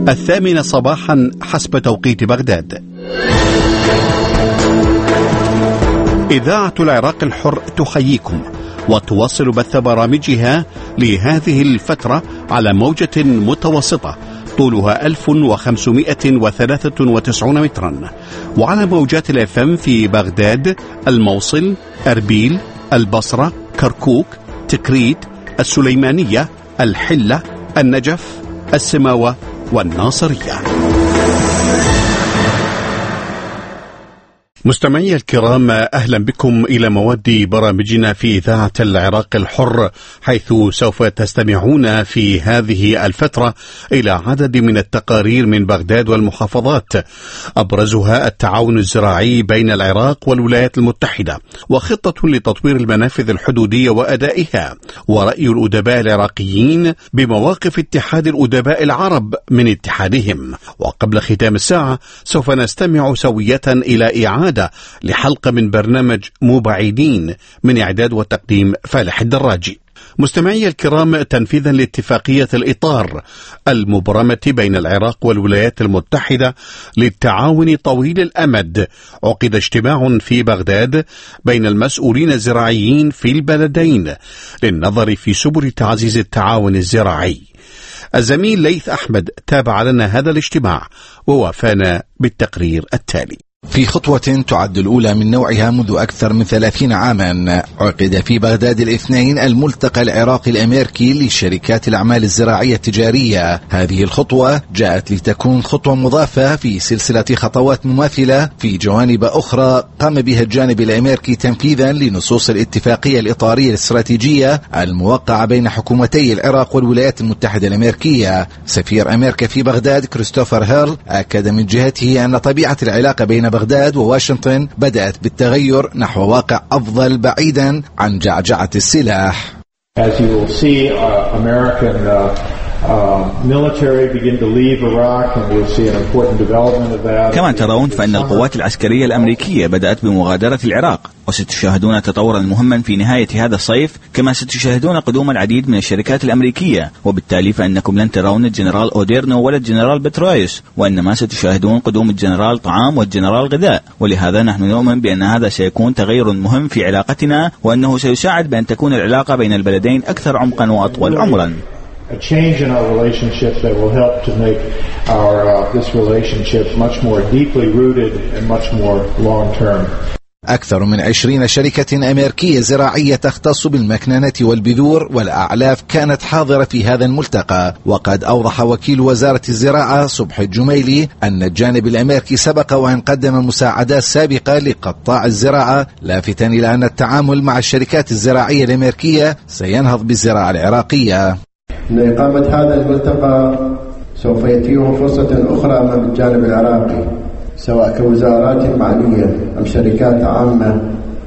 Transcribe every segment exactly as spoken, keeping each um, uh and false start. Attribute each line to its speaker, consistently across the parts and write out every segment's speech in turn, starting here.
Speaker 1: الثامنة صباحا حسب توقيت بغداد. إذاعة العراق الحر تحييكم وتواصل بث برامجها لهذه الفترة على موجة متوسطة طولها ألف وخمسمائة وثلاثة وتسعين مترا، وعلى موجات الاف ام في بغداد، الموصل، أربيل، البصرة، كركوك، تكريت، السليمانية، الحلة، النجف، السماوة والناصرية. مستمعي الكرام، أهلا بكم إلى مواد برامجنا في إذاعة العراق الحر، حيث سوف تستمعون في هذه الفترة إلى عدد من التقارير من بغداد والمحافظات، أبرزها التعاون الزراعي بين العراق والولايات المتحدة، وخطة لتطوير المنافذ الحدودية وأدائها، ورأي الأدباء العراقيين بمواقف اتحاد الأدباء العرب من اتحادهم. وقبل ختام الساعة سوف نستمع سوية إلى إعادة لحلقة من برنامج مبعدين من إعداد وتقديم فالح الدراجي. مستمعي الكرام، تنفيذا لاتفاقية الإطار المبرمة بين العراق والولايات المتحدة للتعاون طويل الأمد، عقد اجتماع في بغداد بين المسؤولين الزراعيين في البلدين للنظر في سبل تعزيز التعاون الزراعي. الزميل ليث أحمد تابع لنا هذا الاجتماع ووافانا بالتقرير التالي.
Speaker 2: في خطوة تعد الأولى من نوعها منذ أكثر من ثلاثين عاما، عقد في بغداد الاثنين الملتقى العراقي الأمريكي لشركات الأعمال الزراعية التجارية. هذه الخطوة جاءت لتكون خطوة مضافة في سلسلة خطوات مماثلة في جوانب أخرى قام بها الجانب الأمريكي تنفيذا لنصوص الاتفاقية الإطارية الاستراتيجية الموقعة بين حكومتي العراق والولايات المتحدة الأمريكية. سفير أمريكا في بغداد كريستوفر هيرل أكد من جهته أن طبيعة العلاقة بين بغداد وواشنطن بدأت بالتغير نحو واقع أفضل بعيدا عن جعجعة السلاح.
Speaker 3: As you will see, uh, American uh, uh, military begin to leave Iraq, and we'll see an important development of that.
Speaker 4: كما ترون فإن القوات العسكرية الأمريكية بدأت بمغادرة العراق، وستشاهدون تطورا مهما في نهاية هذا الصيف، كما ستشاهدون قدوم العديد من الشركات الأمريكية، وبالتالي فإنكم لن ترون الجنرال أوديرنو ولا الجنرال بترويس، وإنما ستشاهدون قدوم الجنرال طعام والجنرال غذاء. ولهذا نحن نؤمن بأن هذا سيكون تغير مهم في علاقتنا، وأنه سيساعد بأن تكون العلاقة بين البلدين أكثر عمقا وأطول عمرا.
Speaker 3: A change in our relationship that will help to make our uh, this relationship much more deeply rooted and much more long term.
Speaker 2: أكثر من عشرين شركة أمريكية زراعية تختص بالمكننة والبذور والأعلاف كانت حاضرة في هذا الملتقى. وقد أوضح وكيل وزارة الزراعة صبحي الجميلي أن الجانب الأمريكي سبق وأن قدم مساعدات سابقة لقطاع الزراعة، لافتاً إلى أن التعامل مع الشركات الزراعية الأمريكية سينهض بالزراعة العراقية.
Speaker 5: إن إقامة هذا الملتقى سوف يتيح فرصة أخرى أمام الجانب العراقي، سواء كوزارات معنية أم شركات عامة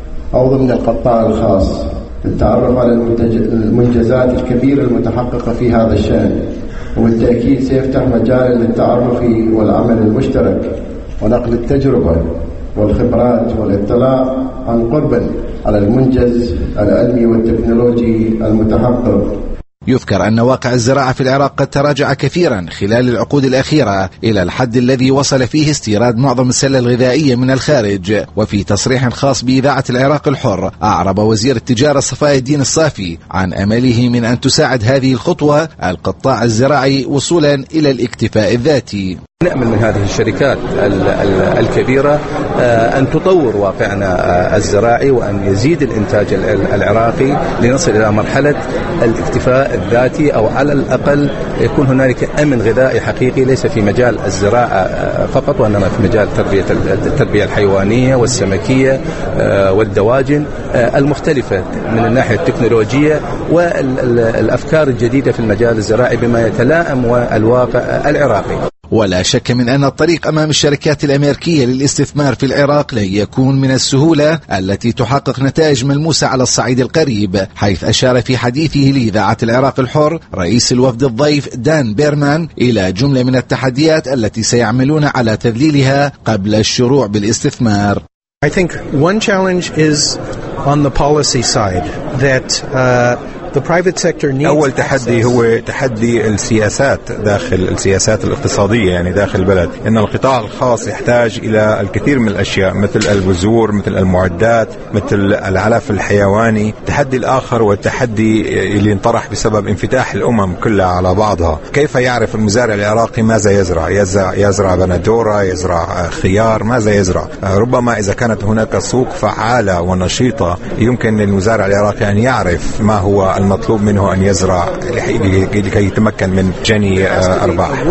Speaker 5: أو ضمن القطاع الخاص، للتعرف على المنجزات الكبيرة المتحققة في هذا الشأن، وبالتأكيد سيفتح مجال للتعرف والعمل المشترك ونقل التجربة والخبرات والاطلاع عن قرب على المنجز العلمي والتكنولوجي المتحقق.
Speaker 2: يذكر أن واقع الزراعة في العراق قد تراجع كثيرا خلال العقود الأخيرة إلى الحد الذي وصل فيه استيراد معظم السلة الغذائية من الخارج. وفي تصريح خاص بإذاعة العراق الحر أعرب وزير التجارة صفاء الدين الصافي عن أمله من أن تساعد هذه الخطوة القطاع الزراعي وصولا إلى الاكتفاء الذاتي.
Speaker 6: نأمل من هذه الشركات الكبيرة أن تطور واقعنا الزراعي وأن يزيد الإنتاج العراقي لنصل إلى مرحلة الاكتفاء الذاتي، أو على الأقل يكون هنالك أمن غذائي حقيقي، ليس في مجال الزراعة فقط وإنما في مجال تربية التربية الحيوانية والسمكية والدواجن المختلفة من الناحية التكنولوجية والأفكار الجديدة في المجال الزراعي بما يتلائم والواقع العراقي.
Speaker 2: ولا شك من أن الطريق أمام الشركات الأمريكية للاستثمار في العراق لن يكون من السهولة التي تحقق نتائج ملموسة على الصعيد القريب، حيث أشار في حديثه لإذاعة العراق الحر رئيس الوفد الضيف دان بيرمان إلى جملة من التحديات التي سيعملون على تذليلها قبل الشروع بالاستثمار.
Speaker 7: I think one challenge is on the policy side that uh, أول تحدي هو تحدي السياسات داخل السياسات الاقتصادية، يعني داخل البلد، إن القطاع الخاص يحتاج إلى الكثير من الأشياء مثل البذور، مثل المعدات، مثل العلف الحيواني. التحدي الآخر والتحدي اللي انطرح بسبب انفتاح الأمم كلها على بعضها، كيف يعرف المزارع العراقي ماذا يزرع؟ يزرع, يزرع بندورة، يزرع خيار، ماذا يزرع؟ ربما إذا كانت هناك سوق فعالة ونشيطة يمكن للمزارع العراقي أن يعرف ما هو المطلوب منه أن يزرع لكي يتمكن من جني أرباح.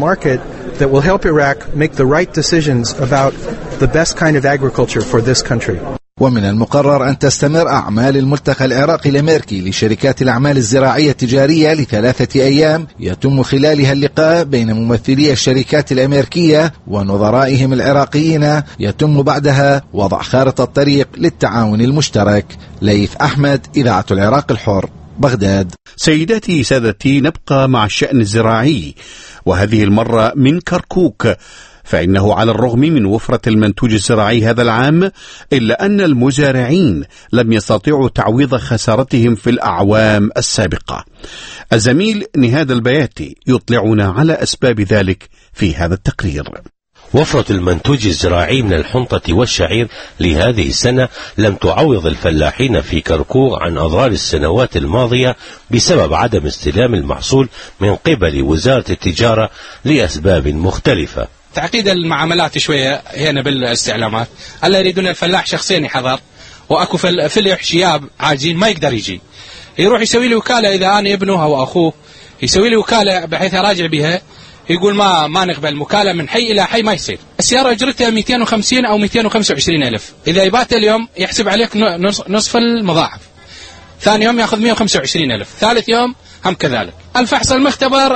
Speaker 8: That will help Iraq make the right decisions about the best kind of agriculture for this country.
Speaker 2: ومن المقرر أن تستمر أعمال الملتقى العراقي الأمريكي لشركات الأعمال الزراعية التجارية لثلاثة أيام يتم خلالها اللقاء بين ممثلي الشركات الأمريكية ونظرائهم العراقيين، يتم بعدها وضع خارطة الطريق للتعاون المشترك. ليث أحمد، إذاعة العراق الحر، بغداد.
Speaker 1: سيداتي سادتي، نبقى مع الشأن الزراعي، وهذه المرة من كركوك، فإنه على الرغم من وفرة المنتوج الزراعي هذا العام إلا أن المزارعين لم يستطيعوا تعويض خسارتهم في الأعوام السابقة. الزميل نهاد البياتي يطلعنا على أسباب ذلك في هذا التقرير.
Speaker 9: وفرة المنتوج الزراعي من الحنطة والشعير لهذه السنة لم تعوض الفلاحين في كركوك عن أضرار السنوات الماضية بسبب عدم استلام المحصول من قبل وزارة التجارة لأسباب مختلفة.
Speaker 10: تعقيد المعاملات شوية هنا بالاستعلامات، ألا يريدون الفلاح شخصيا يحضر، وأكو فلح شياب عاجين ما يقدر يجي، يروح يسوي لي وكالة إذا أنا ابنه أو أخوه، يسوي لي وكالة بحيث أراجع بها، يقول ما ما نقبل مكالمة من حي إلى حي، ما يصير. السيارة أجرتها مئتين وخمسين أو مئتين وخمسة وعشرين ألف، إذا يبات اليوم يحسب عليك نصف المضاعف، ثاني يوم يأخذ مئة وخمسة وعشرين ألف، ثالث يوم هم كذلك. الفحص المختبر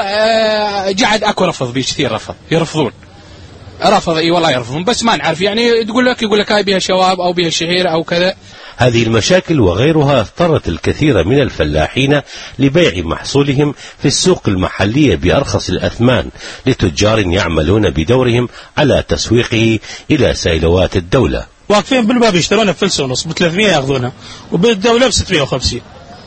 Speaker 10: جعد أكو رفض، بيش كثير رفض، يرفضون رفض اي والله يرفضون، بس ما نعرف يعني تقول لك يقول لك هاي بها شواب او بها شعير او كذا.
Speaker 9: هذه المشاكل وغيرها اضطرت الكثير من الفلاحين لبيع محصولهم في السوق المحلية بأرخص الأثمان لتجار يعملون بدورهم على تسويقه إلى سيلوات الدولة.
Speaker 11: واقفين بالباب يشترونه بفلس ونص ب ثلاثمئة ياخذونه، وبالدولة ب ستمئة وخمسين.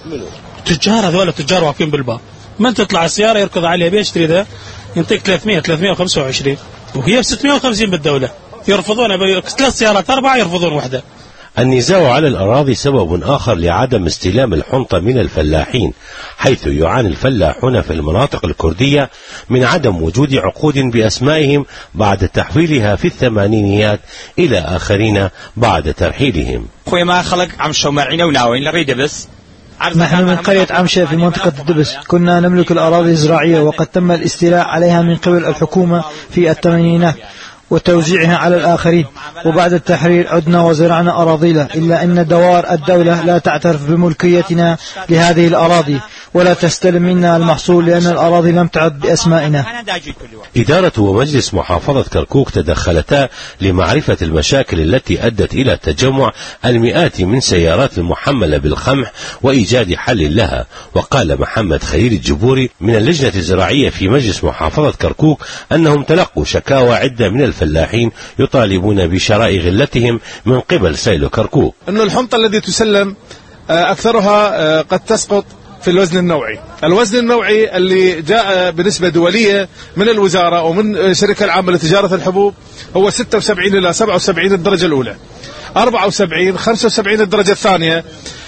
Speaker 11: تجار هذول تجار واقفين بالباب، من تطلع السيارة يركض عليها بيشتري ذا ينطيك ثلاثمئة ثلاثمئة وخمسة وعشرين، وهي ب ستمئة وخمسين بالدولة. يرفضون ثلاث سيارات أربعة يرفضون واحدة.
Speaker 9: النزاع على الأراضي سبب آخر لعدم استلام الحنطة من الفلاحين، حيث يعاني الفلاحون في المناطق الكردية من عدم وجود عقود بأسمائهم بعد تحويلها في الثمانينيات إلى آخرين بعد ترحيلهم.
Speaker 12: خوي ما خلق عمشة ومرعينة وناوين نريد بس.
Speaker 13: نحن من قرية عمشة في منطقة الدبس، كنا نملك الأراضي الزراعية وقد تم الاستيلاء عليها من قبل الحكومة في الثمانينات وتوزيعها على الآخرين، وبعد التحرير عدنا وزرعنا أراضينا، إلا أن دوار الدولة لا تعترف بملكيتنا لهذه الأراضي ولا تستلم منا المحصول لأن الأراضي لم تعد بأسمائنا.
Speaker 9: إدارة ومجلس محافظة كركوك تدخلتا لمعرفة المشاكل التي أدت إلى تجمع المئات من سيارات المحملة بالقمح وإيجاد حل لها. وقال محمد خليل الجبوري من اللجنة الزراعية في مجلس محافظة كركوك أنهم تلقوا شكاوى عدة من الفلاحين يطالبون بشراء غلتهم من قبل سيلو كركوك.
Speaker 14: أن الحنطة التي تسلم أكثرها قد تسقط في الوزن النوعي. الوزن النوعي اللي جاء بنسبة دولية من الوزارة ومن الشركة العامة لتجارة الحبوب هو ستة وسبعين إلى سبعة وسبعين الدرجة الأولى، أربعة وسبعين خمسة وسبعين الدرجة الثانية.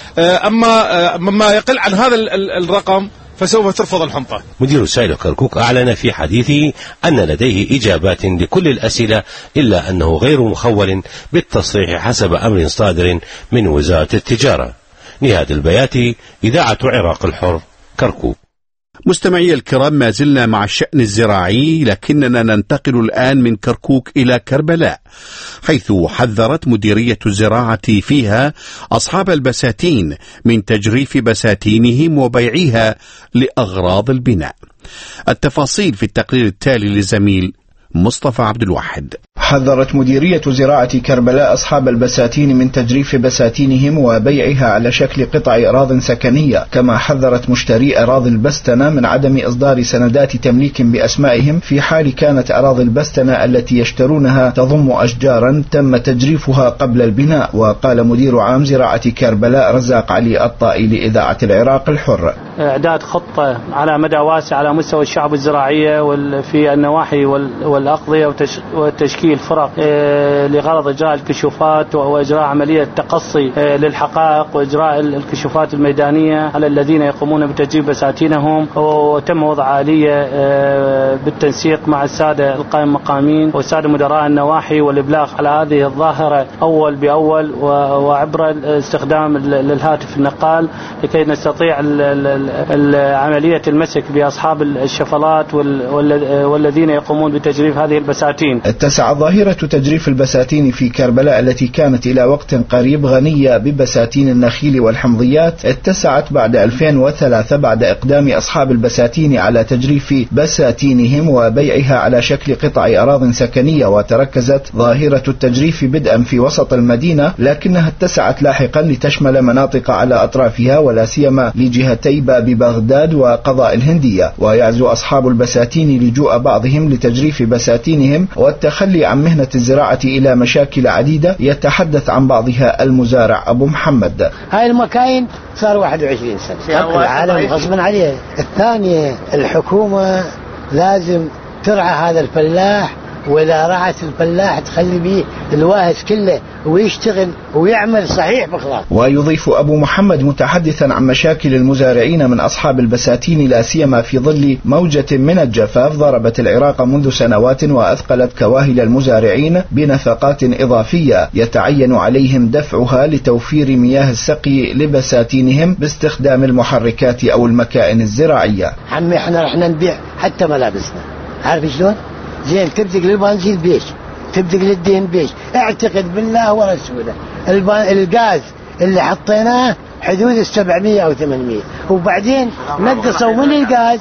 Speaker 14: أما مما يقل عن هذا الرقم فسوف ترفض الحنطة.
Speaker 9: مدير سيلو كركوك أعلن في حديثه أن لديه إجابات لكل الأسئلة إلا أنه غير مخول بالتصريح حسب أمر صادر من وزارة التجارة. نهاد البياتي، إذاعة عراق الحر، كركوك.
Speaker 1: مستمعي الكرام، ما زلنا مع الشأن الزراعي، لكننا ننتقل الآن من كركوك إلى كربلاء، حيث حذرت مديرية الزراعة فيها أصحاب البساتين من تجريف بساتينهم وبيعها لأغراض البناء. التفاصيل في التقرير التالي للزميل مصطفى عبد الواحد.
Speaker 15: حذرت مديرية زراعة كربلاء أصحاب البساتين من تجريف بساتينهم وبيعها على شكل قطع أراضٍ سكنية، كما حذرت مشتري أراضي البستنة من عدم إصدار سندات تمليك بأسمائهم في حال كانت أراضي البستنة التي يشترونها تضم أشجارا تم تجريفها قبل البناء. وقال مدير عام زراعة كربلاء رزاق علي الطائي لإذاعة العراق الحر:
Speaker 16: إعداد خطة على مدى واسع على مستوى الشعب الزراعية في النواحي والأقضية وتشكيل فرق لغرض إجراء الكشوفات وإجراء عملية تقصي للحقائق وإجراء الكشوفات الميدانية على الذين يقومون بتجريب بساتينهم. وتم وضع آلية بالتنسيق مع السادة القائم مقامين والسادة مدراء النواحي والإبلاغ على هذه الظاهرة أول بأول وعبر استخدام للهاتف النقال لكي نستطيع عملية المسك بأصحاب الشفلات والذين يقومون بتجريف هذه البساتين.
Speaker 15: اتسع ظاهرة تجريف البساتين في كربلاء التي كانت إلى وقت قريب غنية ببساتين النخيل والحمضيات، اتسعت بعد ألفين وثلاثة بعد إقدام أصحاب البساتين على تجريف بساتينهم وبيعها على شكل قطع أراضٍ سكنية، وتركزت ظاهرة التجريف بدءا في وسط المدينة، لكنها اتسعت لاحقا لتشمل مناطق على أطرافها ولا سيما لجهتي باب بغداد وقضاء الهندية. ويعزو أصحاب البساتين لجوء بعضهم لتجريف بساتينهم والتخلي عن مهنة الزراعة إلى مشاكل عديدة، يتحدث عن بعضها المزارع أبو محمد:
Speaker 17: هاي المكاين صار واحد وعشرين سنة العالم غصبا عليه. الثانية الحكومة لازم ترعى هذا الفلاح، وإذا رعت الفلاح تخلي بيه الواهس كله ويشتغل ويعمل صحيح بخلاص.
Speaker 15: ويضيف أبو محمد متحدثا عن مشاكل المزارعين من أصحاب البساتين لا سيما في ظل موجة من الجفاف ضربت العراق منذ سنوات وأثقلت كواهل المزارعين بنفقات إضافية يتعين عليهم دفعها لتوفير مياه السقي لبساتينهم باستخدام المحركات أو المكائن الزراعية.
Speaker 17: عمي احنا رحنا نبيع حتى ملابسنا، عارف شلون؟ زين تبدق للبنزين بيش، تبدق للدين بيش، اعتقد بالله ورسوله الغاز اللي حطيناه حدود السبعمية أو ثمانمية، وبعدين نقصوا من الغاز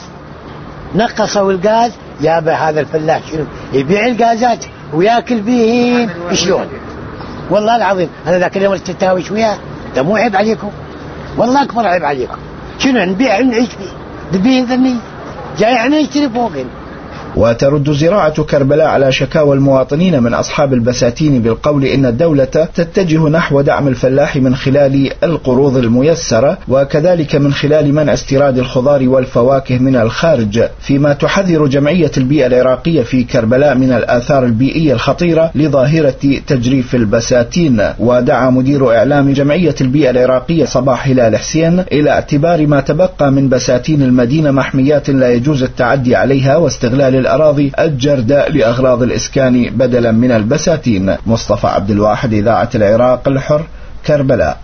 Speaker 17: نقصوا الغاز يابا هذا الفلاح شنو يبيع الغازات وياكل بيهن شلون؟ والله العظيم أنا ذاك اليوم التتاوي شوية ده مو عيب عليكم، والله أكبر عيب عليكم. شنو نبيع ونعيش فيه بيهن ذني جاي احنا نشتري فوقين.
Speaker 15: وترد زراعة كربلاء على شكاوى المواطنين من أصحاب البساتين بالقول إن الدولة تتجه نحو دعم الفلاح من خلال القروض الميسرة وكذلك من خلال منع استيراد الخضار والفواكه من الخارج، فيما تحذر جمعية البيئة العراقية في كربلاء من الآثار البيئية الخطيرة لظاهرة تجريف البساتين. ودعا مدير إعلام جمعية البيئة العراقية صباح هلال حسين إلى اعتبار ما تبقى من بساتين المدينة محميات لا يجوز التعدي عليها واستغلال الأراضي الجرداء لأغراض الإسكان بدلا من البساتين. مصطفى عبد الواحد، إذاعة العراق الحر، كربلاء.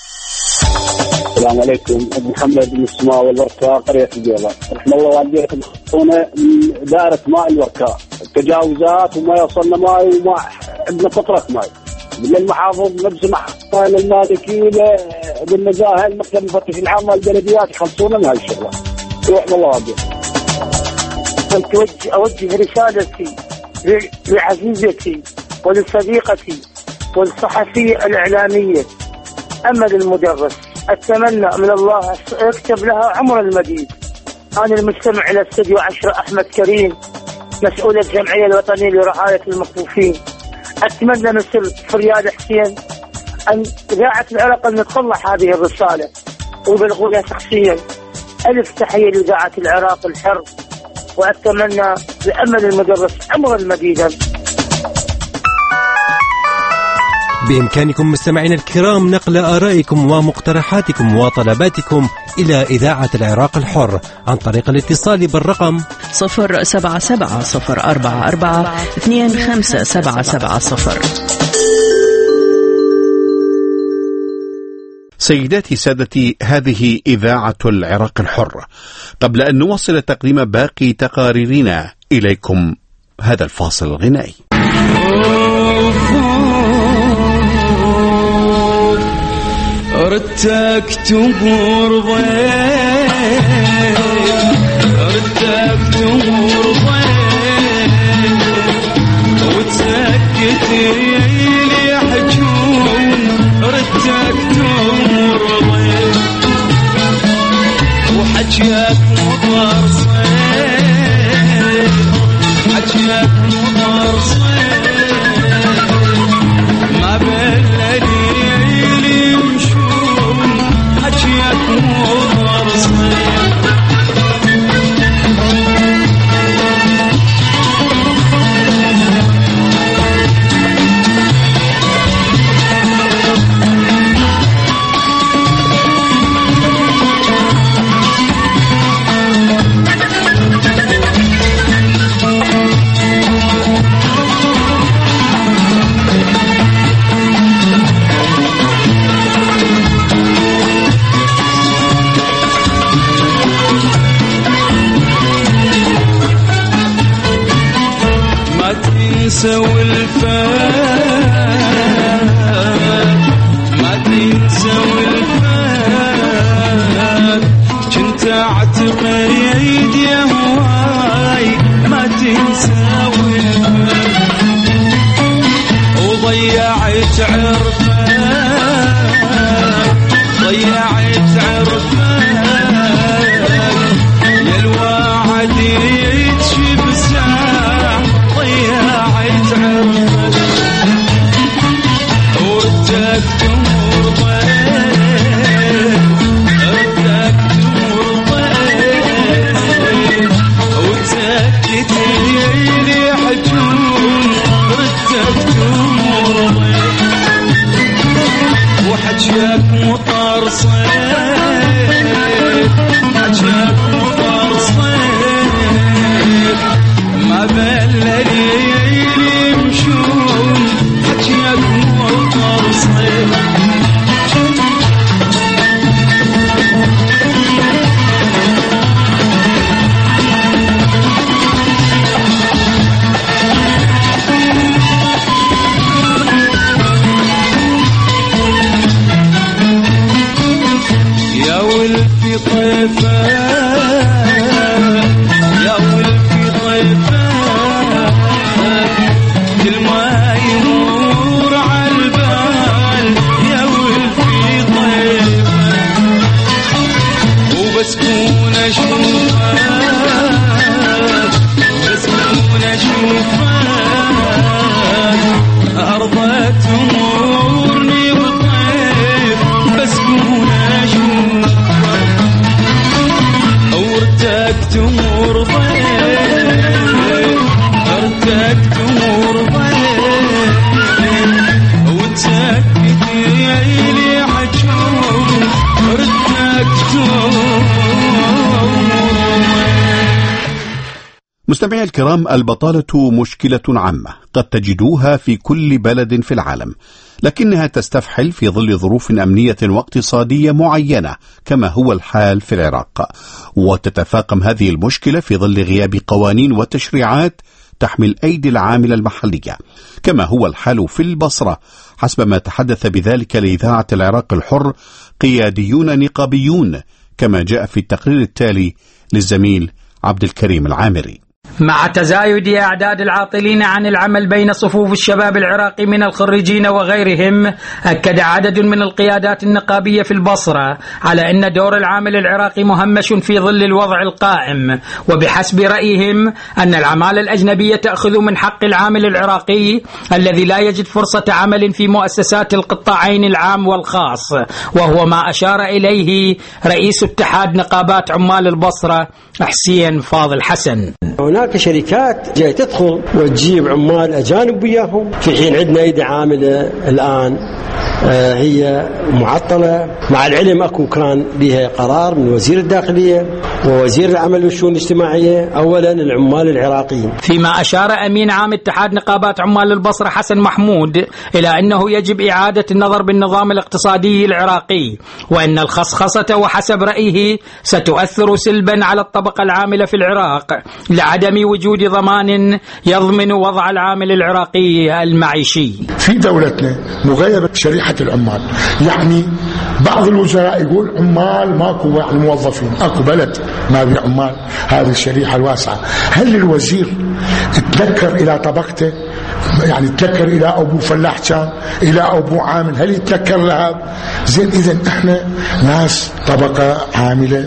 Speaker 18: السلام عليكم. أبو محمد من السماء والوركاء قرية الجيلة. رحم الله والديكم خصونا من دائرة ماء الوركاء، تجاوزات وما يوصلنا ماء وما عندنا قطرة ماء من المحافظ نبسمح المالكين بالنزاهة المكتب المفتش العام والبلديات يخلصونا من هالشغلة. رحم الله والديكم.
Speaker 19: أوجه, أوجه رسالتي لعزيزتي ولصديقتي والصحفية الإعلامية أمل المدرس، أتمنى من الله يكتب لها عمر المديد. أنا المستمع إلى استوديو عشرة أحمد كريم مسؤول الجمعية الوطنية لرعاية المكفوفين. أتمنى من سر فرياد حسين أن إذاعة العراق أن تصلح هذه الرسالة ويبلغونها شخصيا. ألف تحية لإذاعة العراق الحر، وأتمنى لأمل المدرس عمرا مديدا.
Speaker 20: بإمكانكم مستمعينا الكرام نقل آرائكم ومقترحاتكم وطلباتكم إلى إذاعة العراق الحر عن طريق الاتصال بالرقم
Speaker 21: صفر سبعة سبعة صفر أربعة أربعة اثنين خمسة سبعة سبعة صفر.
Speaker 1: سيداتي سادتي، هذه إذاعة العراق الحر. قبل أن نواصل تقديم باقي تقاريرنا إليكم هذا الفاصل الغنائي.
Speaker 22: ردك تمر ضيق ردك تمر ضيق حكيك مطر صيف حكيك مطر صيف ما بالليل يمشون حكيك مطر صيف تنسى والفات ما تنسى والفات كنت اعتقد يا هواي ما تنسى والفات وضيعت عرفات ضيعت عرفات يا الواعد يتشب ساعة ضيعت عرفت وردك تمر ضيف ردك تمر ضيف وتسكت لي حجون ردك تمر ضيف وحجاك مطر صيف حجاك مطر صيف ما بالليل يمشون حكيك مطر صيف يا ولفي طيفان يا ولفي طيفان كل ما يمر عالبال يا ولفي طيفان وبسكون اشوفك بسكون اشوفك ارضى تمرني بطيف بسكون اشوفك وردك تمر ضيف ردك تمر ضيف وتسكت لي حجون ردك تمر.
Speaker 1: مستمعي الكرام، البطالة مشكلة عامة قد تجدوها في كل بلد في العالم، لكنها تستفحل في ظل ظروف أمنية واقتصادية معينة كما هو الحال في العراق، وتتفاقم هذه المشكلة في ظل غياب قوانين وتشريعات تحمي الأيدي العاملة المحلية كما هو الحال في البصرة، حسب ما تحدث بذلك لإذاعة العراق الحر قياديون نقابيون كما جاء في التقرير التالي للزميل عبد الكريم العامري.
Speaker 3: مع تزايد أعداد العاطلين عن العمل بين صفوف الشباب العراقي من الخريجين وغيرهم، أكد عدد من القيادات النقابية في البصرة على أن دور العامل العراقي مهمش في ظل الوضع القائم، وبحسب رأيهم أن العمالة الأجنبية تأخذ من حق العامل العراقي الذي لا يجد فرصة عمل في مؤسسات القطاعين العام والخاص، وهو ما أشار إليه رئيس اتحاد نقابات عمال البصرة حسين فاضل حسن.
Speaker 4: هناك شركات جاي تدخل وتجيب عمال أجانب وياهم، في حين عندنا أيدي عاملة الآن هي معطلة، مع العلم أكو كان بها قرار من وزير الداخلية ووزير العمل والشؤون الاجتماعية أولا العمال العراقيين.
Speaker 3: فيما أشار أمين عام اتحاد نقابات عمال البصرة حسن محمود إلى أنه يجب إعادة النظر بالنظام الاقتصادي العراقي، وأن الخصخصة وحسب رأيه ستؤثر سلبا على الطبقة العاملة في العراق لعدم وجود ضمان يضمن وضع العامل العراقي المعيشي.
Speaker 23: في دولتنا مغيبة شريحة
Speaker 5: شريحة العمال. يعني بعض الوزراء يقول عمال ماكو يعني موظفين، اكو بلد ما بي عمال، هذه الشريحة الواسعة. هل الوزير تذكر الى طبقته؟ يعني تذكر الى ابو فلاح كان، الى ابو عامل، هل يتذكر لها؟ زين اذا احنا ناس طبقة عاملة،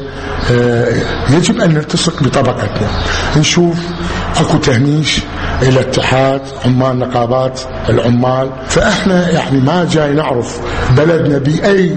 Speaker 5: اه يجب ان نلتصق بطبقتنا. نشوف اكو تهميش الى اتحاد عمال نقابات العمال، فاحنا يعني ما جاي نعرف بلدنا باي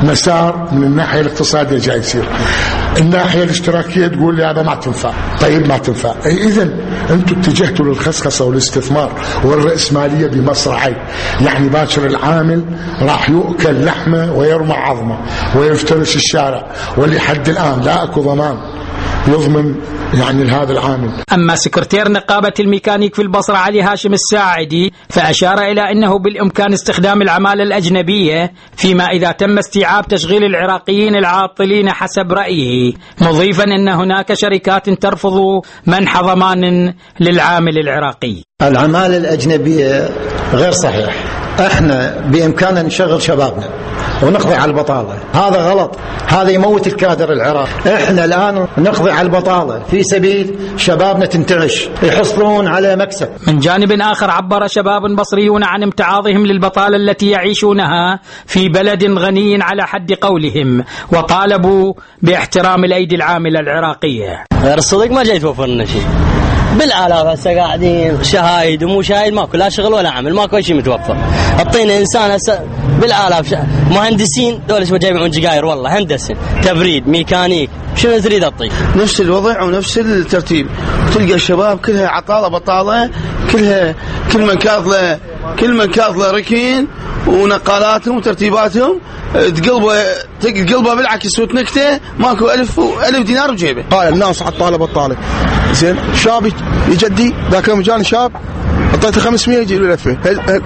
Speaker 5: مسار من الناحيه الاقتصاديه جاي يصير. الناحيه الاشتراكيه تقول لي هذا ما تنفع، طيب ما تنفع. اذا انتم اتجهتوا للخسخسه والاستثمار والراسماليه بمصرعي، يعني باكر العامل راح يؤكل لحمه ويرمى عظمه ويفترش الشارع، ولحد الان لا اكو ضمان يضمن يعني لهذا العامل.
Speaker 3: أما سكرتير نقابة الميكانيك في البصرة علي هاشم الساعدي فأشار إلى أنه بالإمكان استخدام العمالة الأجنبية فيما إذا تم استيعاب تشغيل العراقيين العاطلين حسب رأيه، مضيفا أن هناك شركات ترفض منح ضمان للعامل العراقي.
Speaker 6: العمالة الأجنبية غير صحيح، احنا بإمكاننا نشغل شبابنا ونقضي على البطالة، هذا غلط، هذا يموت الكادر العراقي. احنا الآن نقضي على البطالة في سبيل شبابنا تنتعش يحصلون على مكسب.
Speaker 3: من جانب آخر عبر شباب بصريون عن امتعاضهم للبطالة التي يعيشونها في بلد غني على حد قولهم، وطالبوا باحترام الأيدي العاملة العراقية.
Speaker 23: غير الصدق ما جاي توفر لنا شيء، بالآلاف هسه قاعدين شهايد ومو شاهد، ماكو لا شغل ولا عمل، ماكو شيء متوفر. اعطينا انسان هسه بالآلاف شا... مهندسين دول شو جايبون سجاير، والله هندسه تبريد ميكانيك، شنو تريد اعطيه؟
Speaker 24: نفس الوضع ونفس الترتيب، تلقى الشباب كلها عطاله بطاله، كلها كل من كاظله كل من كاظله ركين ونقالاتهم وترتيباتهم تقلبه تقلبه بالعكس وتنكته، ماكو ألف ألف دينار بجيبه.
Speaker 25: قال الناس عطاله بطاله. زين شاب يجدي ذاك يوم جاني شاب اعطيته خمسمية يجي له ألفين.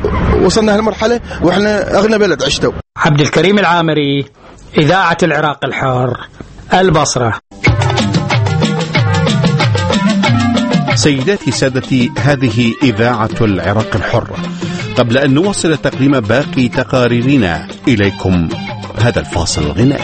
Speaker 25: وصلنا هالمرحله واحنا اغنى بلد عشتوا.
Speaker 3: عبد الكريم العامري، إذاعة العراق الحر، البصرة.
Speaker 1: سيداتي سادتي، هذه إذاعة العراق الحر. قبل أن نواصل تقديم باقي تقاريرنا إليكم هذا الفاصل الغنائي.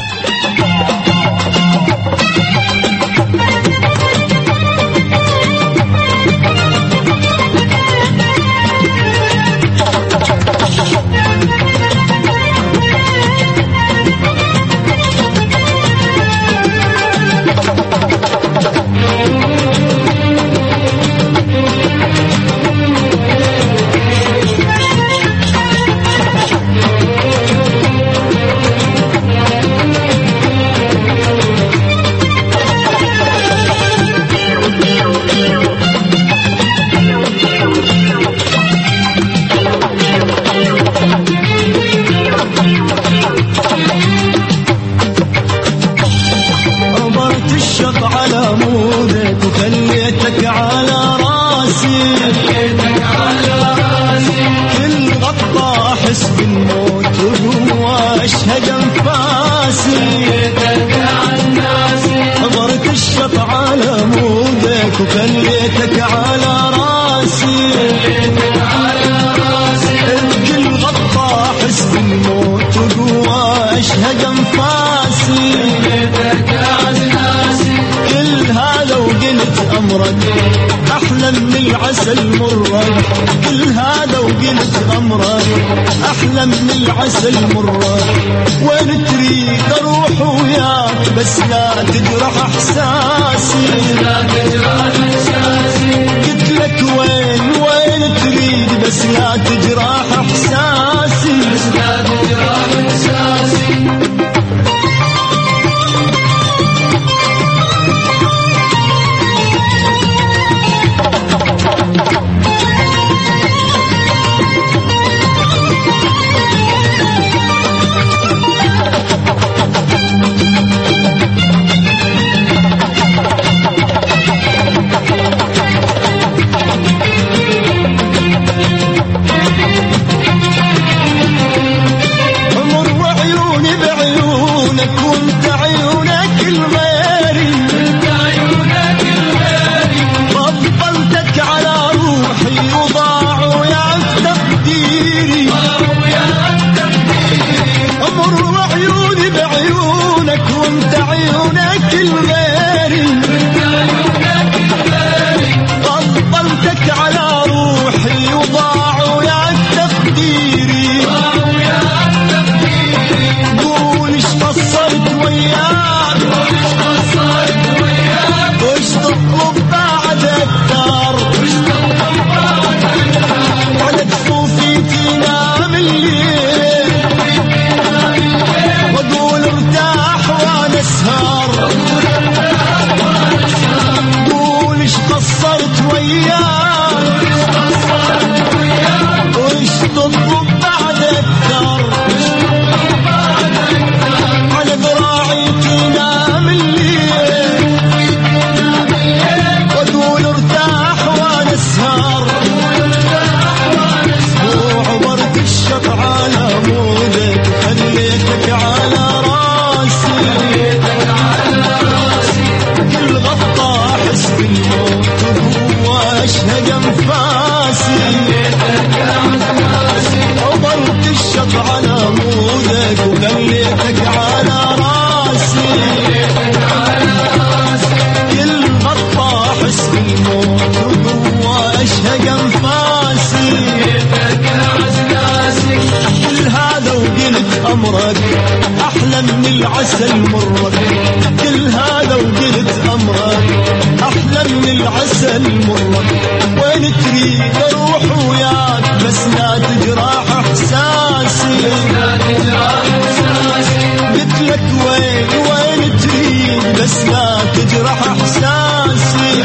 Speaker 22: أمرك أحلى من العسل مرك. وين تريد أروح وياك بس لا تجرح إحساسي. قلت لك وين وين تريد بس لا تجرح إحساسي.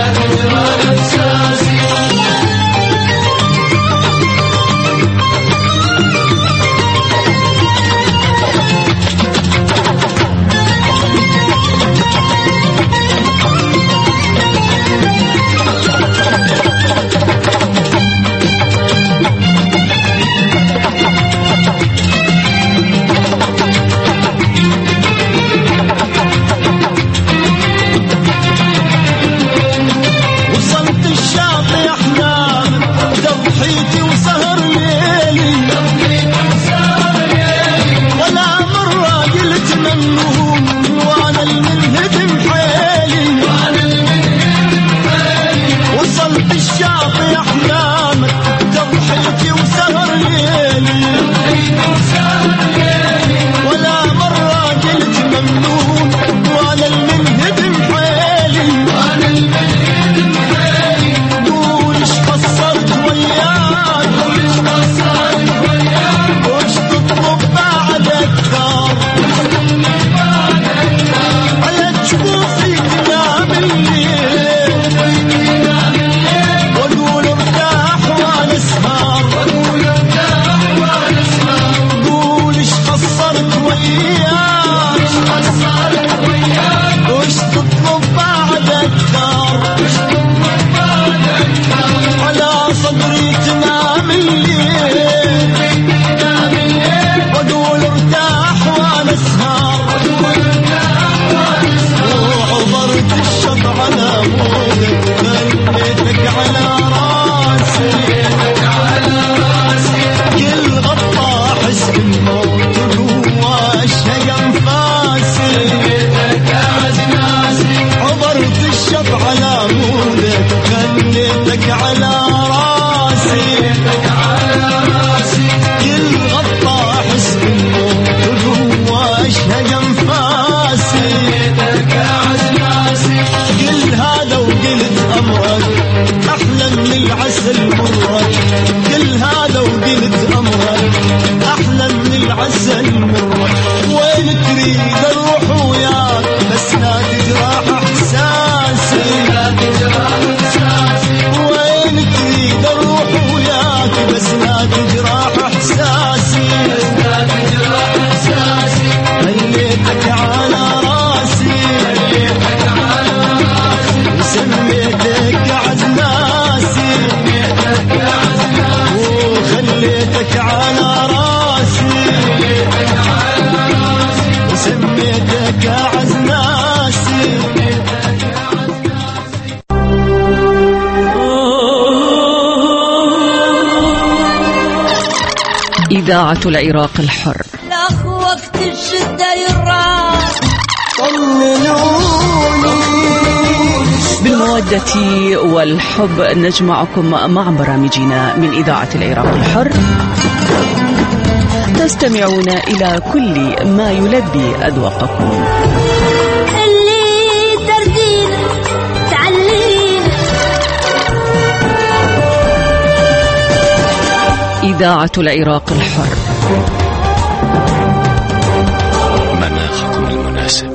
Speaker 21: إذاعة العراق الحر.
Speaker 22: لا وقت الشدة يراح
Speaker 21: بالمودة والحب نجمعكم مع برامجنا من إذاعة العراق الحر. تستمعون إلى كل ما يلبي أذواقكم.
Speaker 22: اللي تردين تعلين
Speaker 21: إذاعة العراق الحر.
Speaker 9: مناخكم المناسب.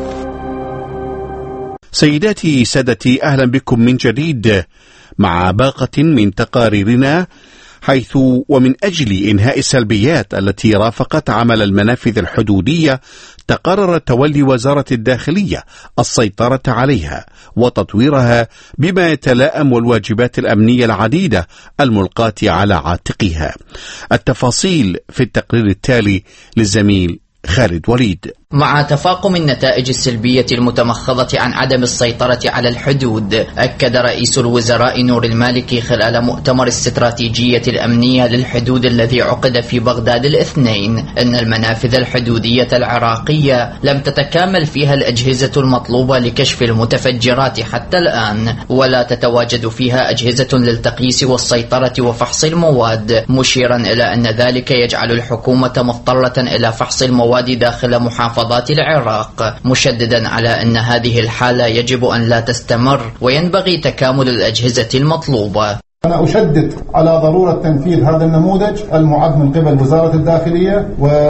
Speaker 1: سيداتي سادتي، أهلا بكم من جديد مع باقة من تقاريرنا، حيث ومن أجل إنهاء السلبيات التي رافقت عمل المنافذ الحدودية تقرر تولي وزارة الداخلية السيطرة عليها وتطويرها بما يتلائم والواجبات الأمنية العديدة الملقاة على عاتقها. التفاصيل في التقرير التالي للزميل خالد وليد.
Speaker 2: مع تفاقم النتائج السلبية المتمخضة عن عدم السيطرة على الحدود، أكد رئيس الوزراء نور المالكي خلال مؤتمر الاستراتيجية الأمنية للحدود الذي عقد في بغداد الاثنين أن المنافذ الحدودية العراقية لم تتكامل فيها الأجهزة المطلوبة لكشف المتفجرات حتى الآن، ولا تتواجد فيها أجهزة للتقييس والسيطرة وفحص المواد، مشيرا إلى أن ذلك يجعل الحكومة مضطرة إلى فحص المواد المواد داخل محافظات العراق، مشددا على أن هذه الحالة يجب أن لا تستمر وينبغي تكامل الأجهزة المطلوبة.
Speaker 7: أنا أشدد على ضرورة تنفيذ هذا النموذج المعد من قبل وزارة الداخلية،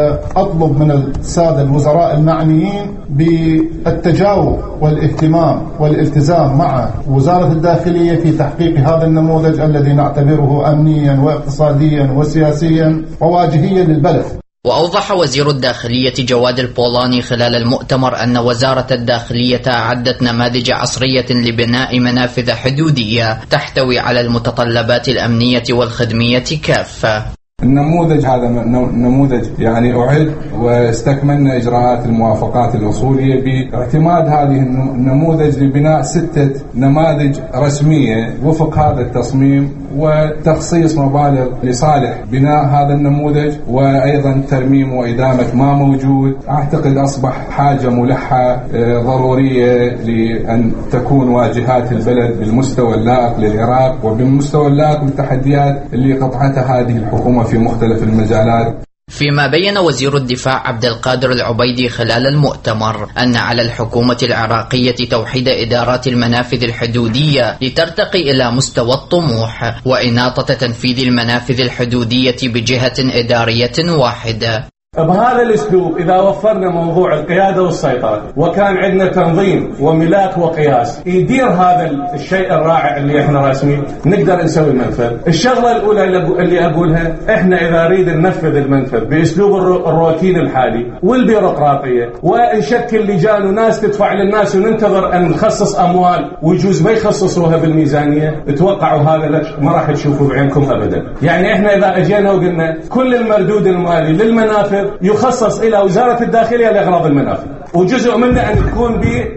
Speaker 7: وأطلب من السادة الوزراء المعنيين بالتجاوب والاهتمام والالتزام مع وزارة الداخلية في تحقيق هذا النموذج الذي نعتبره أمنيا واقتصاديا وسياسيا وواجهيا للبلد.
Speaker 2: وأوضح وزير الداخلية جواد البولاني خلال المؤتمر أن وزارة الداخلية أعدت نماذج عصرية لبناء منافذ حدودية تحتوي على المتطلبات الأمنية والخدمية كافة.
Speaker 8: النموذج هذا نموذج يعني أعد واستكملنا إجراءات الموافقات الأصولية باعتماد هذه النموذج لبناء ستة نماذج رسمية وفق هذا التصميم، وتخصيص مبالغ لصالح بناء هذا النموذج، وأيضا ترميم وإدامة ما موجود. أعتقد أصبح حاجة ملحة ضرورية لأن تكون واجهات البلد بالمستوى اللائق للعراق وبالمستوى اللائق للتحديات اللي قطعتها هذه الحكومة في مختلف المجالات.
Speaker 2: فيما بين وزير الدفاع عبد القادر العبيدي خلال المؤتمر أن على الحكومة العراقية توحيد إدارات المنافذ الحدودية لترتقي إلى مستوى الطموح وإناطة تنفيذ المنافذ الحدودية بجهة إدارية واحدة.
Speaker 10: بهذا الاسلوب اذا وفرنا موضوع القياده والسيطره وكان عندنا تنظيم وملاك وقياس يدير هذا الشيء الرائع اللي احنا راسمين، نقدر نسوي المنفذ. الشغله الاولى اللي اقولها، احنا اذا نريد ننفذ المنفذ باسلوب الروتين الحالي والبيروقراطيه ونشكل لجان وناس تدفع للناس وننتظر ان نخصص اموال ويجوز ما يخصصوها بالميزانيه، اتوقعوا هذا ما راح تشوفوا بعينكم ابدا. يعني احنا اذا اجينا وقلنا كل المردود المالي للمنافذ يخصص إلى وزارة الداخلية لأغراض المنافذ، وجزء منه أن تكون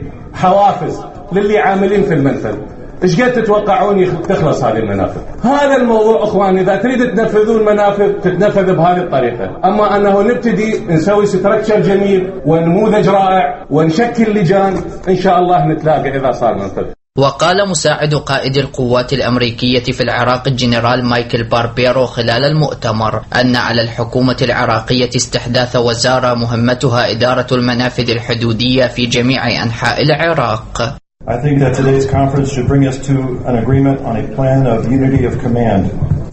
Speaker 10: بحوافز للي عاملين في المنفذ. إيش قد تتوقعون تخلص هذه المنافذ؟ هذا الموضوع أخواني، إذا تريد تنفذون منافذ تتنفذ بهذه الطريقة. أما أنه نبتدي نسوي ستركشر جميل ونموذج رائع ونشكل لجان، إن شاء الله نتلاقى إذا صار منفذ.
Speaker 2: وقال مساعد قائد القوات الأمريكية في العراق الجنرال مايكل باربيرو خلال المؤتمر أن على الحكومة العراقية استحداث وزارة مهمتها إدارة المنافذ الحدودية في جميع أنحاء العراق.
Speaker 11: I think that today's conference should bring us to an agreement on a plan of unity of command.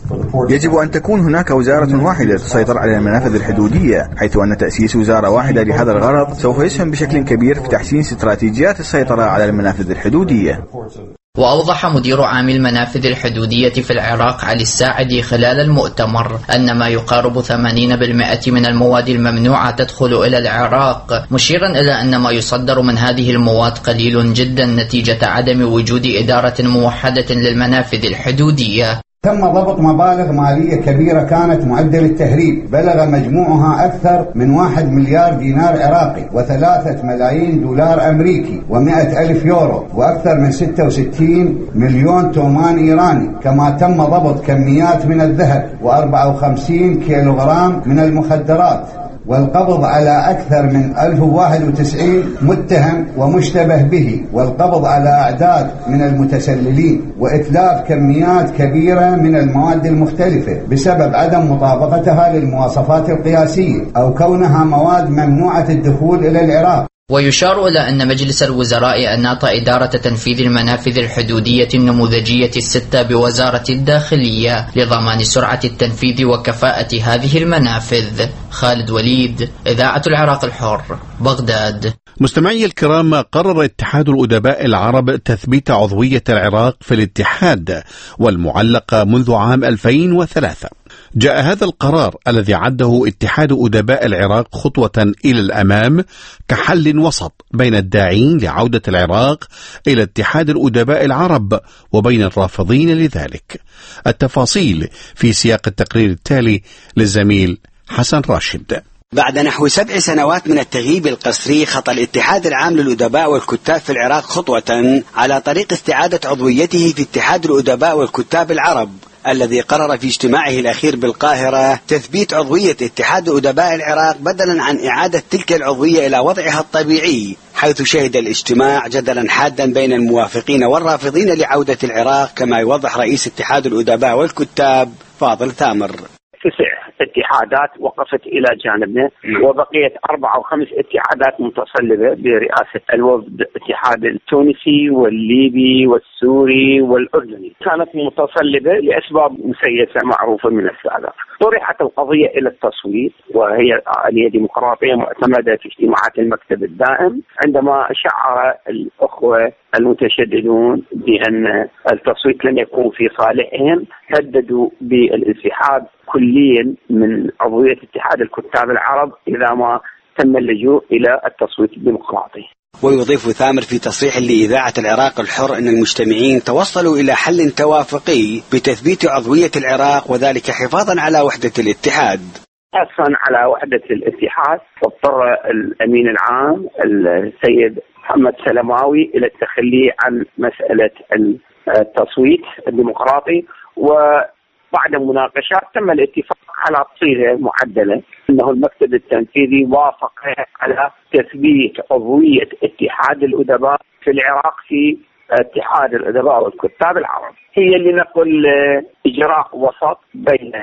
Speaker 12: يجب أن تكون هناك وزارة واحدة تسيطر على المنافذ الحدودية، حيث أن تأسيس وزارة واحدة لهذا الغرض سوف يسهم بشكل كبير في تحسين استراتيجيات السيطرة على المنافذ الحدودية.
Speaker 2: وأوضح مدير عام المنافذ الحدودية في العراق علي الساعدي خلال المؤتمر أن ما يقارب ثمانين بالمئة من المواد الممنوعة تدخل إلى العراق، مشيرا إلى أن ما يصدر من هذه المواد قليل جدا نتيجة عدم وجود إدارة موحدة للمنافذ الحدودية.
Speaker 26: تم ضبط مبالغ مالية كبيرة كانت معدة للتهريب، بلغ مجموعها أكثر من واحد مليار دينار عراقي وثلاثة ملايين دولار أمريكي ومئة ألف يورو وأكثر من ستة وستين مليون تومان إيراني. كما تم ضبط كميات من الذهب وأربعة وخمسين كيلوغرام من المخدرات، والقبض على أكثر من ألف وواحد وتسعين متهم ومشتبه به، والقبض على أعداد من المتسللين، وإتلاف كميات كبيرة من المواد المختلفة بسبب عدم مطابقتها للمواصفات القياسية أو كونها مواد ممنوعة الدخول إلى العراق.
Speaker 2: ويشار إلى أن مجلس الوزراء أناط إدارة تنفيذ المنافذ الحدودية النموذجية الستة بوزارة الداخلية لضمان سرعة التنفيذ وكفاءة هذه المنافذ. خالد وليد، إذاعة العراق الحر، بغداد.
Speaker 1: مستمعي الكرام، قرر اتحاد الأدباء العرب تثبيت عضوية العراق في الاتحاد والمعلقة منذ عام ألفين وثلاثة. جاء هذا القرار الذي عده اتحاد أدباء العراق خطوة إلى الأمام كحل وسط بين الداعين لعودة العراق إلى اتحاد الأدباء العرب وبين الرافضين لذلك. التفاصيل في سياق التقرير التالي للزميل حسن راشد.
Speaker 27: بعد نحو سبع سنوات من التغييب القسري، خطى الاتحاد العام للأدباء والكتاب في العراق خطوة على طريق استعادة عضويته في اتحاد الأدباء والكتاب العرب، الذي قرر في اجتماعه الأخير بالقاهرة تثبيت عضوية اتحاد أدباء العراق بدلا عن إعادة تلك العضوية إلى وضعها الطبيعي، حيث شهد الاجتماع جدلا حادا بين الموافقين والرافضين لعودة العراق، كما يوضح رئيس اتحاد الأدباء والكتاب فاضل ثامر.
Speaker 28: تسع
Speaker 13: اتحادات وقفت إلى جانبنا، وبقيت أربع أو خمس اتحادات متصلبة برئاسة الوفد الاتحاد التونسي والليبي والسوري والأردني، كانت متصلبة لأسباب مسيسة معروفة من السابق. طرحت القضية إلى التصويت، وهي آلية ديمقراطية معتمدة في اجتماعات المكتب الدائم. عندما شعر الأخوة المتشددون بأن التصويت لن يكون في صالحهم، هددوا بالانسحاب كليا من عضوية اتحاد الكتاب العرب إذا ما تم اللجوء إلى التصويت الديمقراطي.
Speaker 27: ويضيف ثامر في تصريح لإذاعة العراق الحر أن المجتمعين توصلوا إلى حل توافقي بتثبيت عضوية العراق، وذلك حفاظا على وحدة الاتحاد.
Speaker 13: حرصا على وحدة الاتحاد، واضطر الأمين العام السيد محمد سلماوي إلى التخلي عن مسألة التصويت الديمقراطي، وبعد مناقشات تم الاتفاق على صيغة معدلة، أنه المكتب التنفيذي وافق على تثبيت عضوية اتحاد الأدباء في العراق في اتحاد الأدباء والكتاب العرب. هي لنقل إجراء وسط بين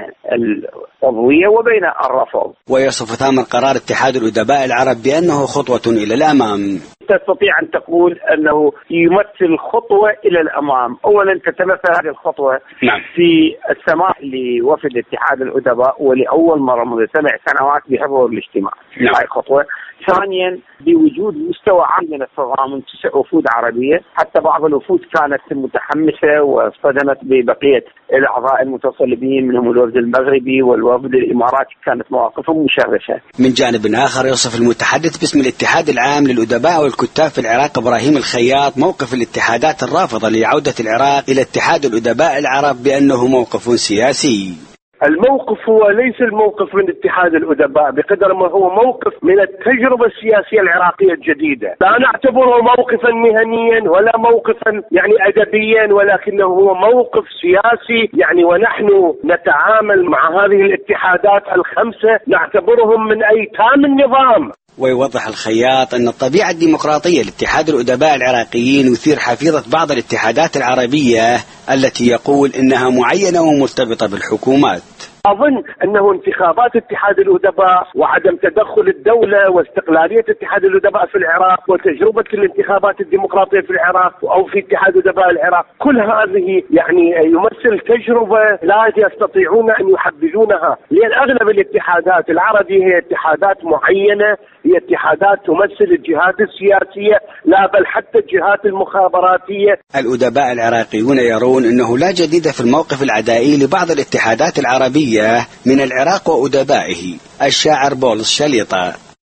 Speaker 13: العضوية وبين الرفض.
Speaker 27: ويصف ثامر قرار اتحاد الأدباء العرب بأنه خطوة إلى الأمام.
Speaker 13: تستطيع أن تقول أنه يمثل خطوة إلى الأمام. أولا تتمثل هذه الخطوة نعم. في السماح لوفد اتحاد الأدباء ولأول مرة منذ سبع سنوات بحضور الاجتماع نعم. هاي خطوة. ثانيا بوجود مستوى عالي من التضامن، تسع وفود عربية، حتى بعض الوفود كانت متحمسة واصطدمت ببقية الأعضاء المتصلبين منهم الوفد المغربي والوفد الإماراتي، كانت مواقفهم مشرفة.
Speaker 27: من جانب آخر يوصف المتحدث باسم الاتحاد العام للأدباء والكتاب في العراق إبراهيم الخياط موقف الاتحادات الرافضة لعودة العراق إلى اتحاد الأدباء العرب بأنه موقف سياسي.
Speaker 14: الموقف هو ليس الموقف من اتحاد الأدباء بقدر ما هو موقف من التجربة السياسية العراقية الجديدة. لا نعتبره موقفا مهنيا ولا موقفا يعني أدبيا، ولكنه هو موقف سياسي يعني، ونحن نتعامل مع هذه الاتحادات الخمسة نعتبرهم من أيتام النظام.
Speaker 27: ويوضح الخياط أن الطبيعة الديمقراطية لاتحاد الأدباء العراقيين يثير حفيظة بعض الاتحادات العربية التي يقول إنها معينة ومرتبطة بالحكومات.
Speaker 14: أظن أنه انتخابات اتحاد الأدباء وعدم تدخل الدولة واستقلالية اتحاد الأدباء في العراق وتجربة الانتخابات الديمقراطية في العراق أو في اتحاد أدباء العراق، كل هذه يعني يمثل تجربة لا يستطيعون أن يحددونها، لأن أغلب الاتحادات العربية هي اتحادات معينة، هي اتحادات تمثل الجهات السياسية لا بل حتى الجهات المخابراتية.
Speaker 27: الأدباء العراقيون يرون أنه لا جديد في الموقف العدائي لبعض الاتحادات العربية من العراق وأدبائه. الشاعر بولس شليطة: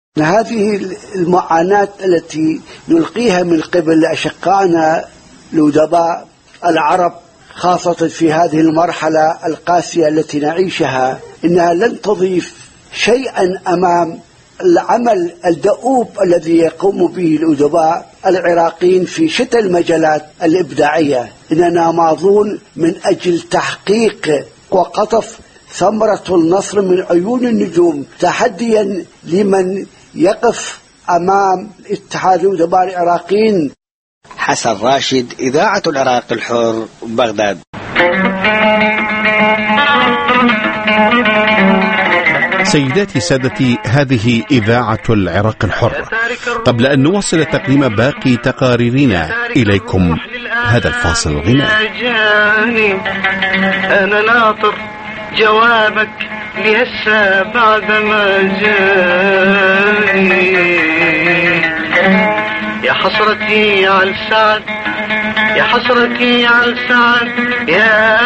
Speaker 15: هذه المعاناة التي نلقيها من قبل أشقائنا الأدباء العرب خاصة في هذه المرحلة القاسية التي نعيشها، إنها لن تضيف شيئا أمام العمل الدؤوب الذي يقوم به الأدباء العراقيين في شتى المجالات الإبداعية. إننا ماضون من أجل تحقيق وقطف ثمرة النصر من عيون النجوم، تحديا لمن يقف أمام اتحاد الأدباء العراقيين.
Speaker 27: حسن راشد، إذاعة العراق الحر، بغداد.
Speaker 1: سيداتي سادتي، هذه إذاعة العراق الحر. قبل أن نواصل تقديم باقي تقاريرنا إليكم هذا الفاصل الغنائي.
Speaker 22: أنا ناطر جوابك لهسه بعد ما جاني، يا حسرتي على السعد، يا حسرتي على السعد يا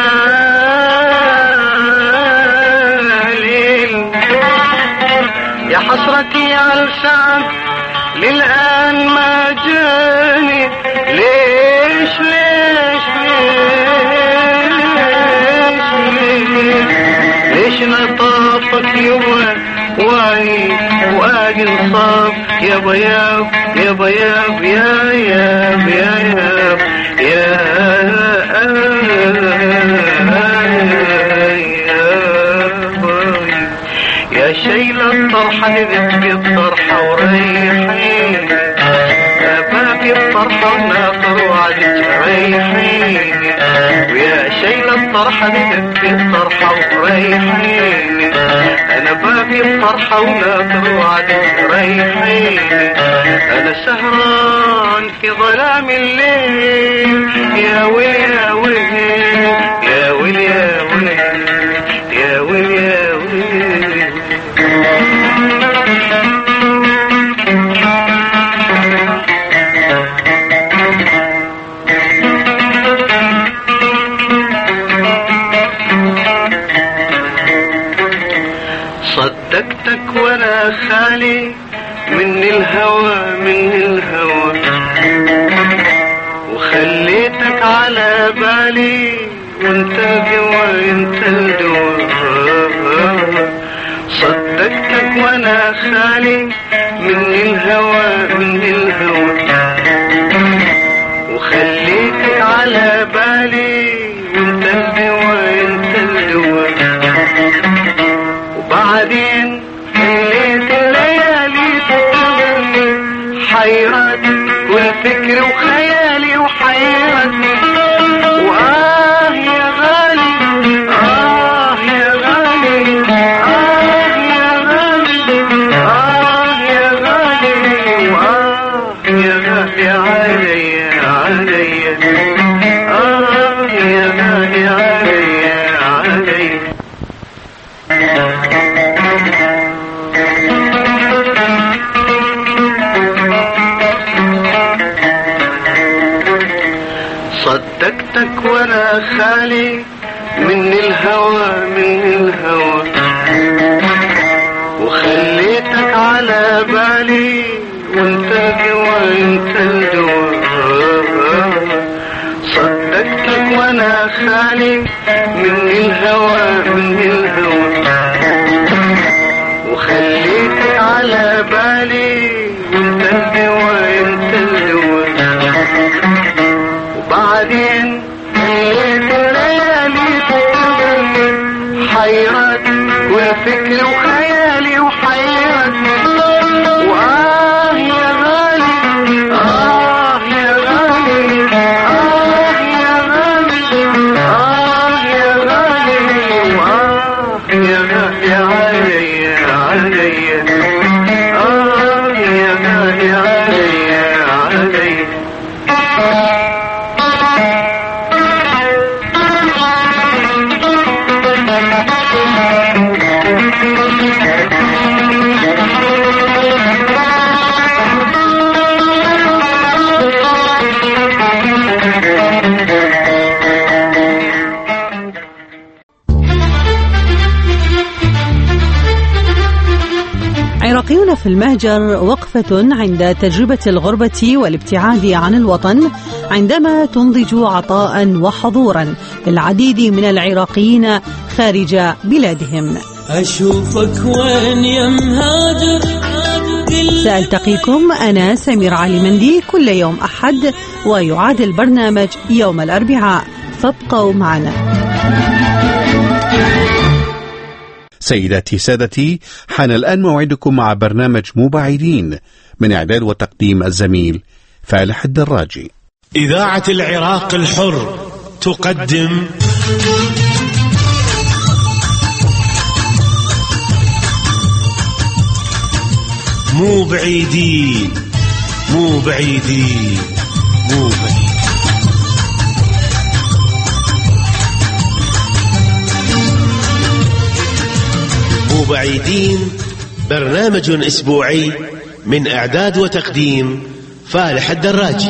Speaker 22: ليل، يا حسرتي على السعد للآن ما جاني. ليش ليش ليش ليش ليش نطافك يوم واني وادي الصاب يا بياب يا بياب يا ياب يا ياب يا يا شيل الطرحة نذت بالطرحة وريحي، يا بابي الطرحة وناطر وعدك ريحي، ويا شيل
Speaker 4: الطرحة بدك الطرحة وريحيني، أنا باقي الطرحة ولا تروعدك ريحيني، أنا سهران في ظلام الليل يا ويل يا ويل يا ويل يا ويل يا ويل يا ويل. صدقتك وانا خالي من الهوى من الهوى، وخليتك على بالي وانت الدوا انت الدوا. صدقتك وانا خالي من الهوى من الهوى، وخليتك على بالي وانت الدوا انت الدوا. وبعدين خليت الليالي تتغني حيرات والفكر وخيالي وحيرات. وآه يا غالي آه يا غالي آه يا غالي آه يا غالي وآه يا غالي علي علي آه يا غالي علي علي. صدقتك وانا خالي من الهوى من الهوى، وخليتك على بالي وانت الدوا انت الدوا. صدقتك وانا خالي من الهوى من الهوى، وخليتك على بالي وانت الدوا انت الدوا. وبعدين خليت الليالي تتغني حيرات والفكر وخيالي وحيرات. وآه يا غالي آه يا غالي آه يا غالي آه يا غالي وآه يا غالي علي علي آه يا غالي علي علي.
Speaker 5: عراقيون في المهجر وقفة عند تجربة الغربة والابتعاد عن الوطن عندما تنضج عطاء وحضورا للعديد من العراقيين خارج بلادهم.
Speaker 22: أشوفك وين يا مهاجر.
Speaker 5: سألتقيكم أنا سمير علي مندي كل يوم أحد ويعاد البرنامج يوم الأربعاء، فابقوا معنا.
Speaker 1: سيداتي سادتي، حان الآن موعدكم مع برنامج مبعدين من إعداد وتقديم الزميل فالح الدراجي.
Speaker 16: إذاعة العراق الحر تقدم مو بعيدين مو بعيدين مو بعيدين. مو بعيدين برنامج أسبوعي من إعداد وتقديم فالح الدراجي.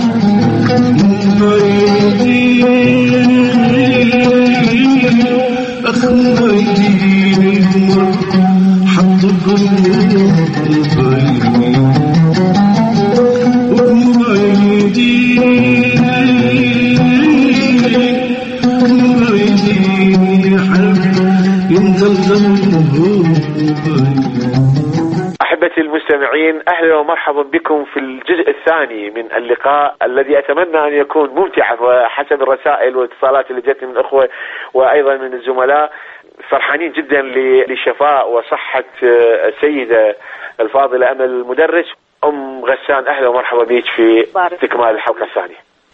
Speaker 17: أحبتي المستمعين، أهلا ومرحبا بكم في الجزء الثاني من اللقاء الذي أتمنى أن يكون ممتعا، وحسب الرسائل والاتصالات اللي جتني من الأخوة وأيضا من الزملاء فرحانين جدا لشفاء وصحة السيدة الفاضلة أمل المدرس أم غسان. أهلا ومرحبا بك في استكمال الحلقة الثانية.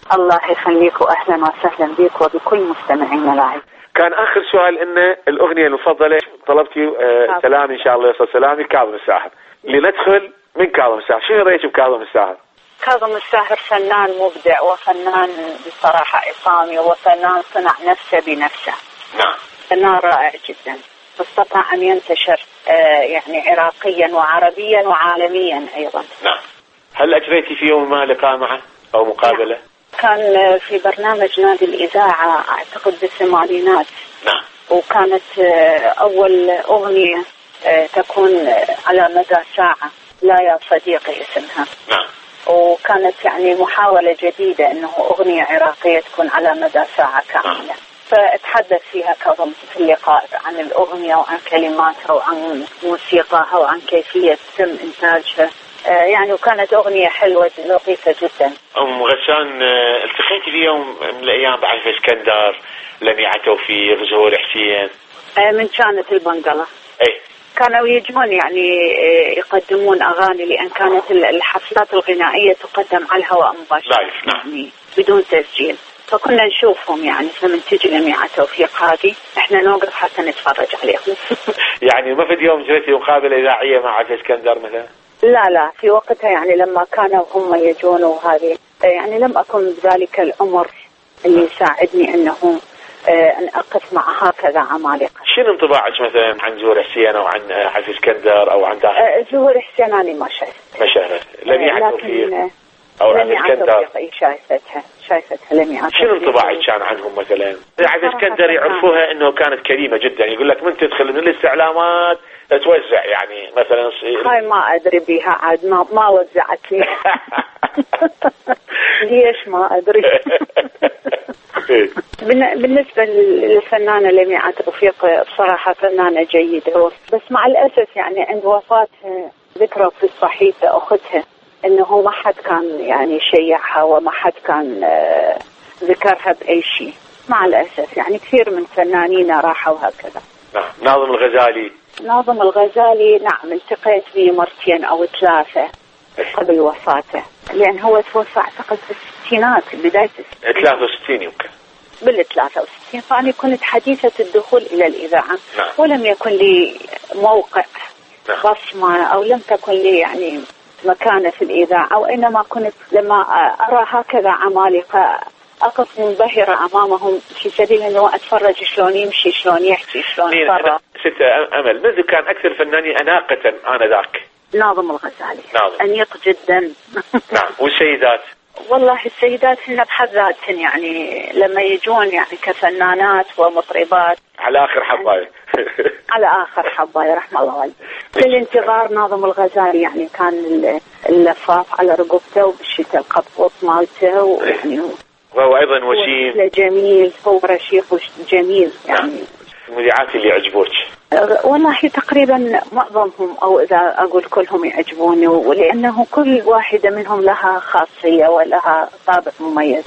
Speaker 6: الله يخليك وأهلا وسهلا بك وبكل مستمعينا العزيز.
Speaker 17: كان آخر سؤال إن الأغنية المفضلة طلبتي آه سلام إن شاء الله يوصل سلامي كاظم الساهر. لندخل من كاظم الساهر، شنو رأيك بكاظم الساهر؟
Speaker 6: كاظم الساهر فنان مبدع وفنان بصراحة عصامي وفنان صنع نفسه بنفسه.
Speaker 17: نعم.
Speaker 6: فنان رائع جدا، واستطاع أن ينتشر آه يعني عراقيا وعربيا وعالميا أيضا.
Speaker 17: نعم. هل أجريتي في يوم ما لقاء معه أو مقابلة؟
Speaker 6: نعم. كان في برنامج نادي الإذاعة أعتقد بالثمانينات.
Speaker 17: نعم.
Speaker 6: وكانت أول أغنية تكون على مدى ساعة، لا يا صديقي اسمها.
Speaker 17: نعم.
Speaker 6: وكانت يعني محاولة جديدة أنه أغنية عراقية تكون على مدى ساعة كاملة. نعم. فتحدث فيها كاظم في اللقاء عن الأغنية وعن كلماتها وعن موسيقاها وعن كيفية تم إنتاجها. يعني وكانت أغنية حلوة لطيفة جدا.
Speaker 17: أم غسان، التقيتي في يوم من الأيام بعرف اسكندر، لميعة توفيق، زهور حسين؟
Speaker 6: من كانت البنقلة.
Speaker 17: أي.
Speaker 6: كانوا يجون يعني يقدمون أغاني، لأن كانت الحفلات الغنائية تقدم على الهواء مباشرة.
Speaker 17: لايف. نعم.
Speaker 6: يعني بدون تسجيل، فكنا نشوفهم يعني لما تجي لميعة توفيق هذه احنا نوقف حتى نتفرج عليهم.
Speaker 17: يعني ما في يوم جريتي مقابلة إذاعية مع عرف اسكندر مثلا؟
Speaker 6: لا لا، في وقتها يعني لما كانوا هم يجون وهذه يعني لم أكن بذلك العمر اللي يساعدني أنه أن أقف مع هكذا عمالقة.
Speaker 17: شنو انطباعك مثلا عن زهور حسين أو عن عرف اسكندر أو عن داخل؟
Speaker 6: زهور حسين أنا ما شفت.
Speaker 17: ما شفت. لميعة توفيق أو عن اسكندر؟
Speaker 6: شايفتها شايفتها لميعة.
Speaker 17: شنو انطباعك كان عنهم مثلا؟ عرف اسكندر يعرفوها أنه كانت كريمة جدا، يقول لك من تدخل من الاستعلامات توزع يعني مثلا.
Speaker 6: هاي ما أدري بها عاد، ما ما وزعت لي. ليش ما أدري. بالنسبة للفنانة لميعة توفيق بصراحة فنانة جيدة، بس مع الأسف يعني عند وفاتها ذكرى في الصحيفة أختها إنه ما حد كان يعني شيعها وما حد كان ذكرها بأي شيء مع الأسف. يعني كثير من فنانين راحوا هكذا.
Speaker 17: نعم. ناظم الغزالي.
Speaker 6: ناظم الغزالي نعم التقيت به مرتين أو ثلاثة قبل وفاته، لأن هو توفى أعتقد في الستينات، بداية
Speaker 17: ثلاثة وستين يمكن.
Speaker 6: بالثلاثة وستين، فأنا كنت حديثة الدخول إلى الإذاعة.
Speaker 17: نعم.
Speaker 6: ولم يكن لي موقع.
Speaker 17: نعم.
Speaker 6: بصمة أو لم تكن لي يعني مكانة في الإذاعة، وإنما كنت لما أرى هكذا عمالقة أقف منبهرة أمامهم في سبيل أنه أتفرج شلون يمشي، شلون يحكي، شلون يتصرف.
Speaker 17: ست أمل، منذ كان أكثر فناني أناقة آنذاك؟
Speaker 6: ناظم الغزالي.
Speaker 17: ناظم.
Speaker 6: أنيق جدا.
Speaker 17: نعم. والسيدات؟
Speaker 6: والله السيدات هن بحد ذاتهن يعني لما يجون يعني كفنانات ومطربات
Speaker 17: على آخر حباية.
Speaker 6: على آخر حباية رحمة الله والديه. بالانتظار ناظم الغزالي يعني كان اللفاف على رقبته وبالشتاء القبض مالته، ويعني
Speaker 17: وهو أيضا وشيم
Speaker 6: جميل، هو رشيق جميل يعني.
Speaker 17: المذيعات اللي يعجبوك؟
Speaker 6: والله تقريبا معظمهم، أو إذا أقول كلهم يعجبوني، ولأنه كل واحدة منهم لها خاصية ولها طابع مميز.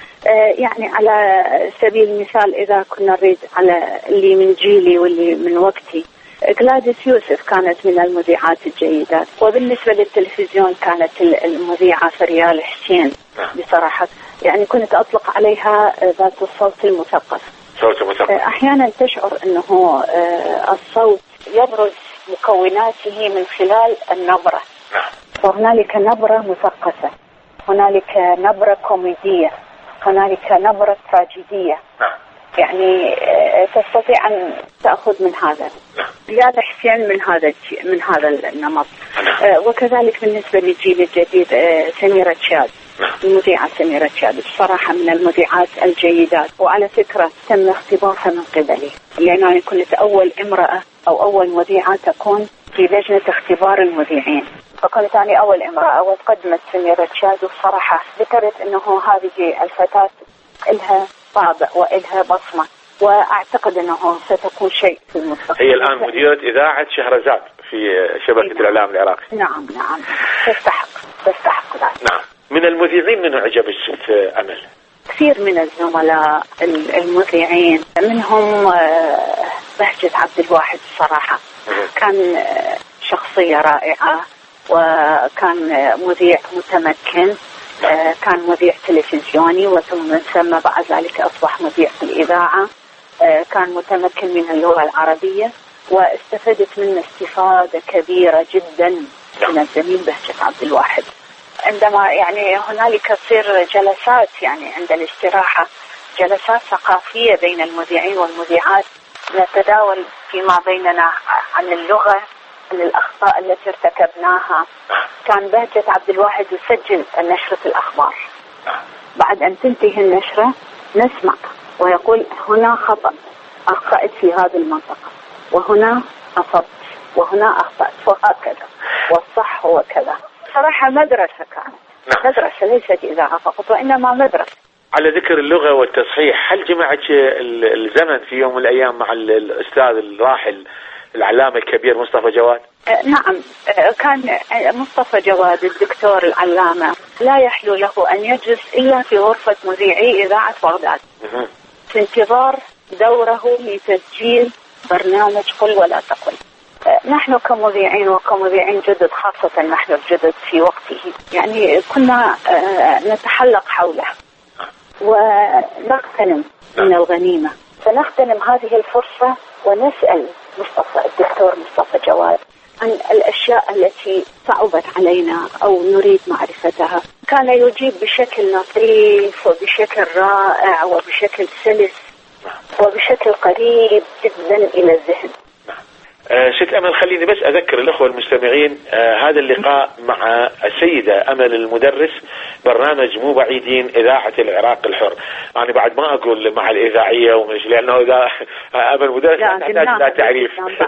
Speaker 6: آه يعني على سبيل المثال إذا كنا نريد على اللي من جيلي واللي من وقتي، غلاديس يوسف كانت من المذيعات الجيدات. وبالنسبة للتلفزيون كانت المذيعة فريال حسين بصراحة، يعني كنت أطلق عليها ذات الصوت المثقف.
Speaker 17: صوت مثقف.
Speaker 6: أحيانا تشعر أنه الصوت يبرز مكوناته من خلال النبرة.
Speaker 17: نعم.
Speaker 6: وهنالك نبرة مثقفة، هنالك نبرة كوميدية، هنالك نبرة تراجيدية.
Speaker 17: نعم.
Speaker 6: يعني تستطيع أن تأخذ من هذا.
Speaker 17: نعم.
Speaker 6: ريال حسين من هذا من هذا النمط. نعم. وكذلك بالنسبة للجيل الجديد سميرة تشاد.
Speaker 17: نعم.
Speaker 6: المذيعة سميرة تشاد بصراحة من المذيعات الجيدات، وعلى فكرة تم اختبارها من قبلي، لأن أنا كنت أول امرأة أو أول مذيعة تكون في لجنة اختبار المذيعين، فكنت أنا أول امرأة وتقدمت سميرة تشاد، وبصراحة ذكرت أنه هذه الفتاة إلها طابع وإلها بصمة، وأعتقد أنه ستكون شيء في المستقبل.
Speaker 17: هي الآن مديرة إذاعة شهرزاد في شبكة الإعلام العراقي.
Speaker 6: نعم نعم تستحق تستحق ذلك.
Speaker 17: نعم. من المذيعين منه عجبك ست أمل؟
Speaker 6: كثير من الزملاء المذيعين، منهم بهجة عبد الواحد بصراحة. كان شخصية رائعة وكان مذيع متمكن، آه كان مذيع تلفزيوني وثم ثم بعد ذلك أصبح مذيع في الإذاعة. آه كان متمكن من اللغة العربية واستفدت منه استفادة كبيرة جدا من الزميل بهجت عبد الواحد. عندما يعني هنالك تصير جلسات يعني عند الاستراحة جلسات ثقافية بين المذيعين والمذيعات، نتداول فيما بيننا عن اللغة، عن الأخطاء التي ارتكبناها. كان بهجت عبد الواحد يسجل نشرة الأخبار، بعد أن تنتهي النشرة نسمع ويقول هنا خطأ، أخطأت في هذه المنطقة، وهنا أصبت، وهنا أخطأت، وهكذا، والصح هو كذا. صراحة مدرسة كانت، مدرسة ليست إذاعة فقط وإنما مدرسة.
Speaker 17: على ذكر اللغة والتصحيح، هل جمعت الزمن في يوم من الأيام مع الأستاذ الراحل العلامة الكبير مصطفى جواد؟
Speaker 6: أه نعم، أه كان مصطفى جواد الدكتور العلامة لا يحلو له أن يجلس إلا في غرفة مذيعي إذاعة بغداد في انتظار دوره لتسجيل برنامج قل ولا تقل. أه نحن كمذيعين وكمذيعين جدد، خاصة نحن الجدد في وقته، يعني كنا أه نتحلق حوله ونغتنم من الغنيمة، فنغتنم هذه الفرصة ونسأل مصطفى الدكتور مصطفى جواد عن الأشياء التي صعبت علينا أو نريد معرفتها. كان يجيب بشكل لطيف وبشكل رائع وبشكل سلس وبشكل قريب جدا إلى الذهن.
Speaker 17: آه ست أمل، خليني بس أذكر الأخوة المستمعين آه هذا اللقاء مع السيدة أمل المدرس، برنامج مو بعيدين إذاعة العراق الحر. أنا يعني بعد ما أقول مع الإذاعية ومش، لأنه إذا أمل مدرس تحتاج إلى تعريف.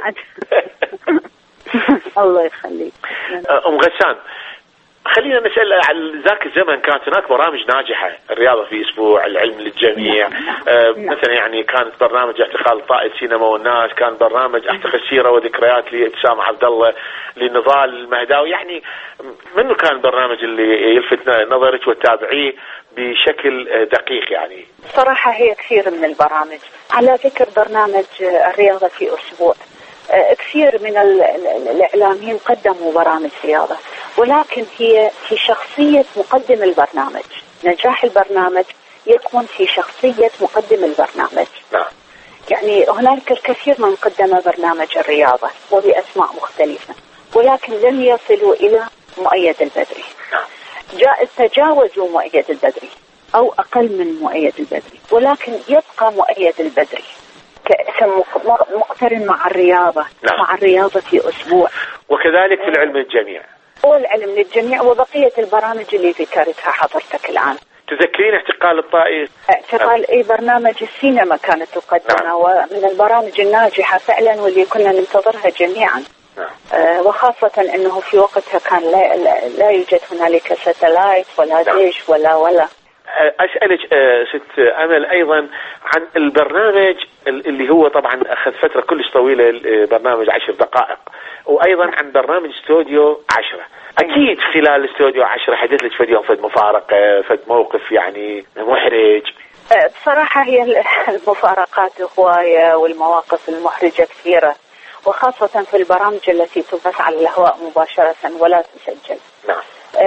Speaker 6: الله يخليك.
Speaker 17: أم غسان، خلينا نسأل على ذاك الزمن كانت هناك برامج ناجحة، الرياضة في أسبوع، العلم للجميع. آه مثلا يعني كانت برنامج اعتقال طائد سينما والناس، كان برنامج اعتقل سيرة وذكريات لابتسام عبد الله، لنضال المهداوي. يعني منه كان البرنامج اللي يلفت نظرك وتتابعيه بشكل دقيق؟ يعني
Speaker 6: صراحة هي كثير من البرامج. على ذكر برنامج الرياضة في أسبوع، كثير من الإعلاميين قدموا برامج رياضة، ولكن هي في شخصية مقدم البرنامج. نجاح البرنامج يكمن في شخصية مقدم البرنامج.
Speaker 17: نعم.
Speaker 6: يعني هناك الكثير من قدم برنامج الرياضة وبأسماء مختلفة، ولكن لم يصلوا إلى مؤيد البدري.
Speaker 17: نعم.
Speaker 6: جاء تجاوزوا مؤيد البدري أو أقل من مؤيد البدري، ولكن يبقى مؤيد البدري كاسم مقترن مع الرياضة.
Speaker 17: نعم.
Speaker 6: مع الرياضة في أسبوع،
Speaker 17: وكذلك في العلم للجميع
Speaker 6: والعلم للجميع وبقية البرامج اللي ذكرتها حضرتك الآن.
Speaker 17: تذكرين اعتقال الطائي؟
Speaker 6: اعتقال اي برنامج السينما كانت تقدمها. نعم. ومن البرامج الناجحة فعلا واللي كنا ننتظرها جميعا.
Speaker 17: نعم.
Speaker 6: آه وخاصة انه في وقتها كان لا, لا, لا يوجد هنالك ساتلايت ولا
Speaker 17: نعم.
Speaker 6: ديش ولا ولا
Speaker 17: أسألك ست أمل أيضا عن البرنامج اللي هو طبعا أخذ فترة كلش طويلة، برنامج عشر دقائق، وأيضا عن برنامج استوديو عشرة. أكيد خلال استوديو عشرة حدث لك فد يوم فد مفارقة، فد موقف يعني محرج؟
Speaker 6: بصراحة هي المفارقات هواية والمواقف المحرجة كثيرة، وخاصة في البرامج التي تبث على الهواء مباشرة ولا تسجل.
Speaker 17: نعم.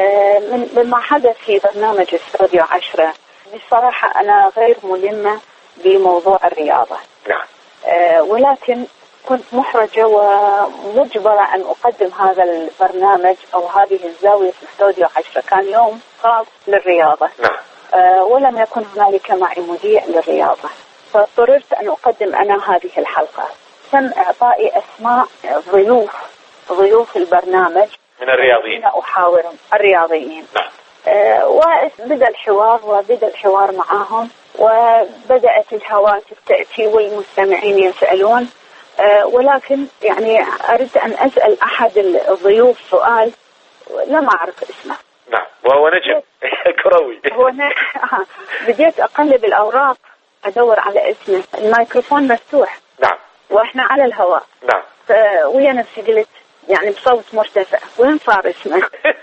Speaker 6: من مما حدث في برنامج استوديو عشرة، بصراحة أنا غير ملمة بموضوع الرياضة.
Speaker 17: نعم.
Speaker 6: أه ولكن كنت محرجة ومجبرة أن أقدم هذا البرنامج أو هذه الزاوية في استوديو عشرة. كان يوم خاص للرياضة.
Speaker 17: نعم.
Speaker 6: أه ولم يكن هنالك معي مذيع للرياضة، فاضطررت أن أقدم أنا هذه الحلقة. تم إعطائي أسماء ضيوف ضيوف البرنامج
Speaker 17: من الرياضيين.
Speaker 6: أنا أحاورهم الرياضيين.
Speaker 17: نعم.
Speaker 6: أه وبدأ الحوار وبدأ الحوار معهم، وبدأت الهواتف تأتي والمستمعين يسألون. أه ولكن يعني أردت أن أسأل أحد الضيوف سؤال لم أعرف اسمه.
Speaker 17: نعم. وهو نجم كروي.
Speaker 6: هو ن... بديت أقلب الأوراق أدور على اسمه، الميكروفون مفتوح.
Speaker 17: نعم.
Speaker 6: وإحنا على الهواء.
Speaker 17: نعم.
Speaker 6: ويا نفسي قلت يعني بصوت مرتفع وين صار اسمه؟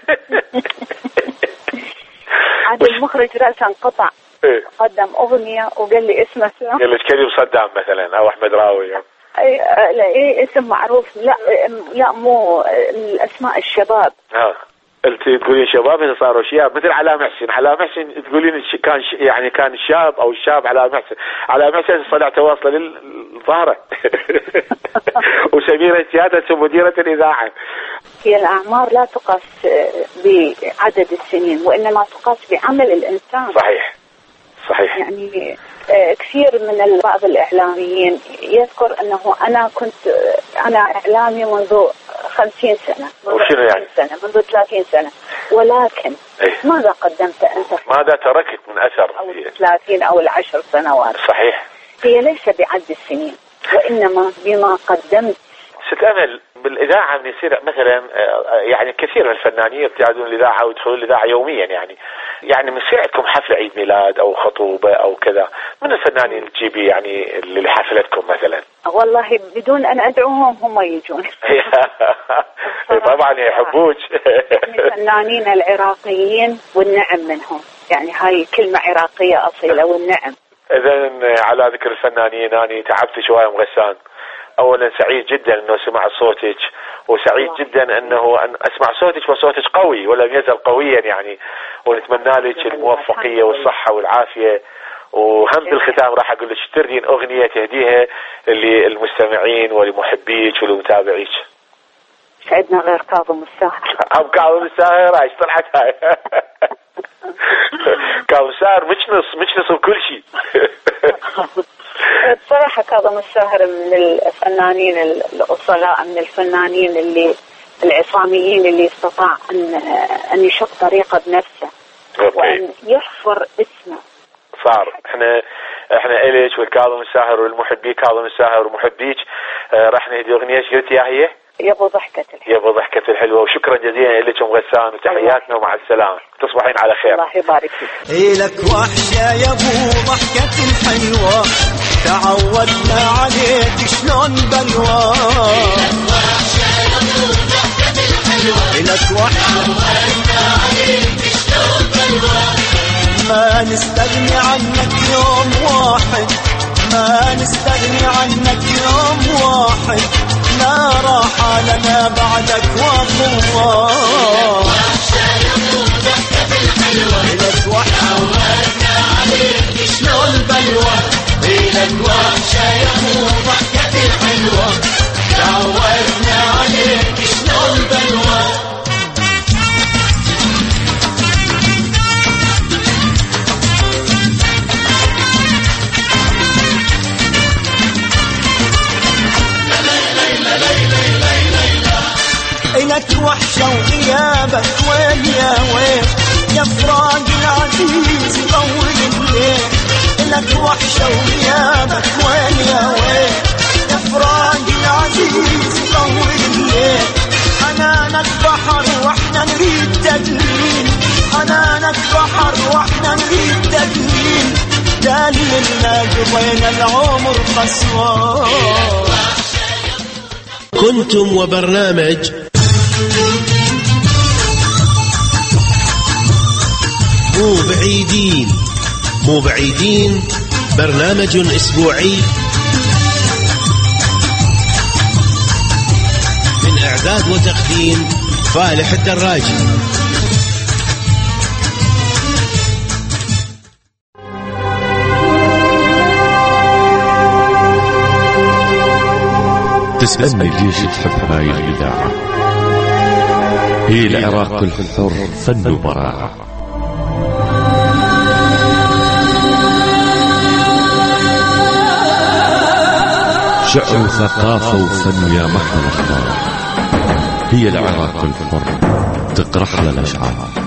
Speaker 6: عاد المخرج رأسا انقطع.
Speaker 17: إيه؟
Speaker 6: قدم أغنية وقال لي اسمه
Speaker 17: قال لك كريم صدام مثلا أو أحمد راوي.
Speaker 6: أي لا إيه اسم معروف. لا لا مو الأسماء الشباب.
Speaker 17: آه. انت تقولين شباب هنا صاروا شياب مثل علاء محسن. علاء محسن تقولين كان يعني كان شاب او الشاب علاء محسن. علاء محسن طلعت واصله للظهره. وسميرة سيادة مديرة الإذاعة.
Speaker 6: هي الأعمار لا تقاس بعدد السنين وإنما تقاس بعمل الإنسان.
Speaker 17: صحيح صحيح.
Speaker 6: يعني كثير من بعض الإعلاميين يذكر أنه أنا كنت أنا إعلامي منذ خمسين سنة
Speaker 17: وشنو يعني؟
Speaker 6: سنة منذ ثلاثين سنة ولكن
Speaker 17: إيه؟
Speaker 6: ماذا قدمت أنت؟
Speaker 17: ماذا تركت من أثر؟
Speaker 6: أو الثلاثين أو العشر سنوات.
Speaker 17: صحيح.
Speaker 6: هي ليس بعد السنين وإنما بما قدمت.
Speaker 17: ست أمل بالإذاعة من يصير مثلا يعني كثير من الفنانين يبتعدون الإذاعة ويدخلون الإذاعة يوميا يعني يعني من يصير عندكم حفلة عيد ميلاد أو خطوبة أو كذا من الفنانين تجيبي يعني لحفلتكم مثلا؟
Speaker 6: والله بدون أن أدعوهم هم يجون.
Speaker 17: طبعا يحبوك.
Speaker 6: الفنانين العراقيين والنعم منهم يعني هاي كلمة عراقية أصيلة والنعم.
Speaker 17: إذن على ذكر الفنانين أنا تعبت شوية مغسان. أولا سعيد جدا أنه سمع صوتك وسعيد جدا أنه أن أسمع صوتك وصوتك قوي ولم يزل قويا يعني ونتمنى لك الموفقية والصحة والعافية. وهم بالختام راح أقول لك تردين أغنية تهديها للمستمعين ولمحبيك ولمتابعيك.
Speaker 6: سعدنا غير كاظم الساهر.
Speaker 17: هم كاظم الساهر ايش طلعت هاي؟ كاظم الساهر مجنص مجنص بكل شيء.
Speaker 6: بصراحة كاظم الساهر من الفنانين الأصلاء من الفنانين اللي العصاميين اللي استطاع أن أن يشق طريقه بنفسه وأن يحفر اسمه.
Speaker 17: صار احنا احنا إليك والكاظم الساهر والمحبي كاظم الساهر ومحبيك اه راح نهدي أغنية قلتي يا هي
Speaker 6: يا ابو ضحكة الحلوة.
Speaker 17: يا ابو ضحكة الحلوة وشكرا جزيلا لكم غسان وتحياتنا ومع السلامة تصبحين على خير.
Speaker 6: الله يبارك فيك.
Speaker 22: إلك وحشة يا ابو ضحكة الحلوة تعودنا عليك شلون بلوى. إلك وحشة يا ابو ضحكة الحلوة إلك وحشة تعودنا عليك شلون بلوى. ما نستغني عنك يوم واحد ما نستغني عنك يوم واحد لا راحة لنا بعدك وقوة. إلك وحشة تعودنا عليك شلون بلوى. إلك وحشة يا ابو ضحكة الحلوة تعودنا عليك شلون بلوى. إلك وحشة وغيابك وين يا وين يا فراق العزيز يطول الليل. إلك وحشة وغيابك وين يا وين يا فراق العزيز يطول الليل. حنانك بحر واحنا نريد تدليل حنانك بحر واحنا نريد تدليل دللنا قضينا العمر قسوة.
Speaker 16: كنتم وبرنامج مو بعيدين. مو بعيدين برنامج أسبوعي من إعداد وتقديم فالح الدراجي.
Speaker 3: تسألني ليش تحب هاي الإذاعة؟ هي العراق الحر فن وبراعة. شعر وثقافة وفن يا محمد. هي العراق الحر تقرح لنا الأشعار.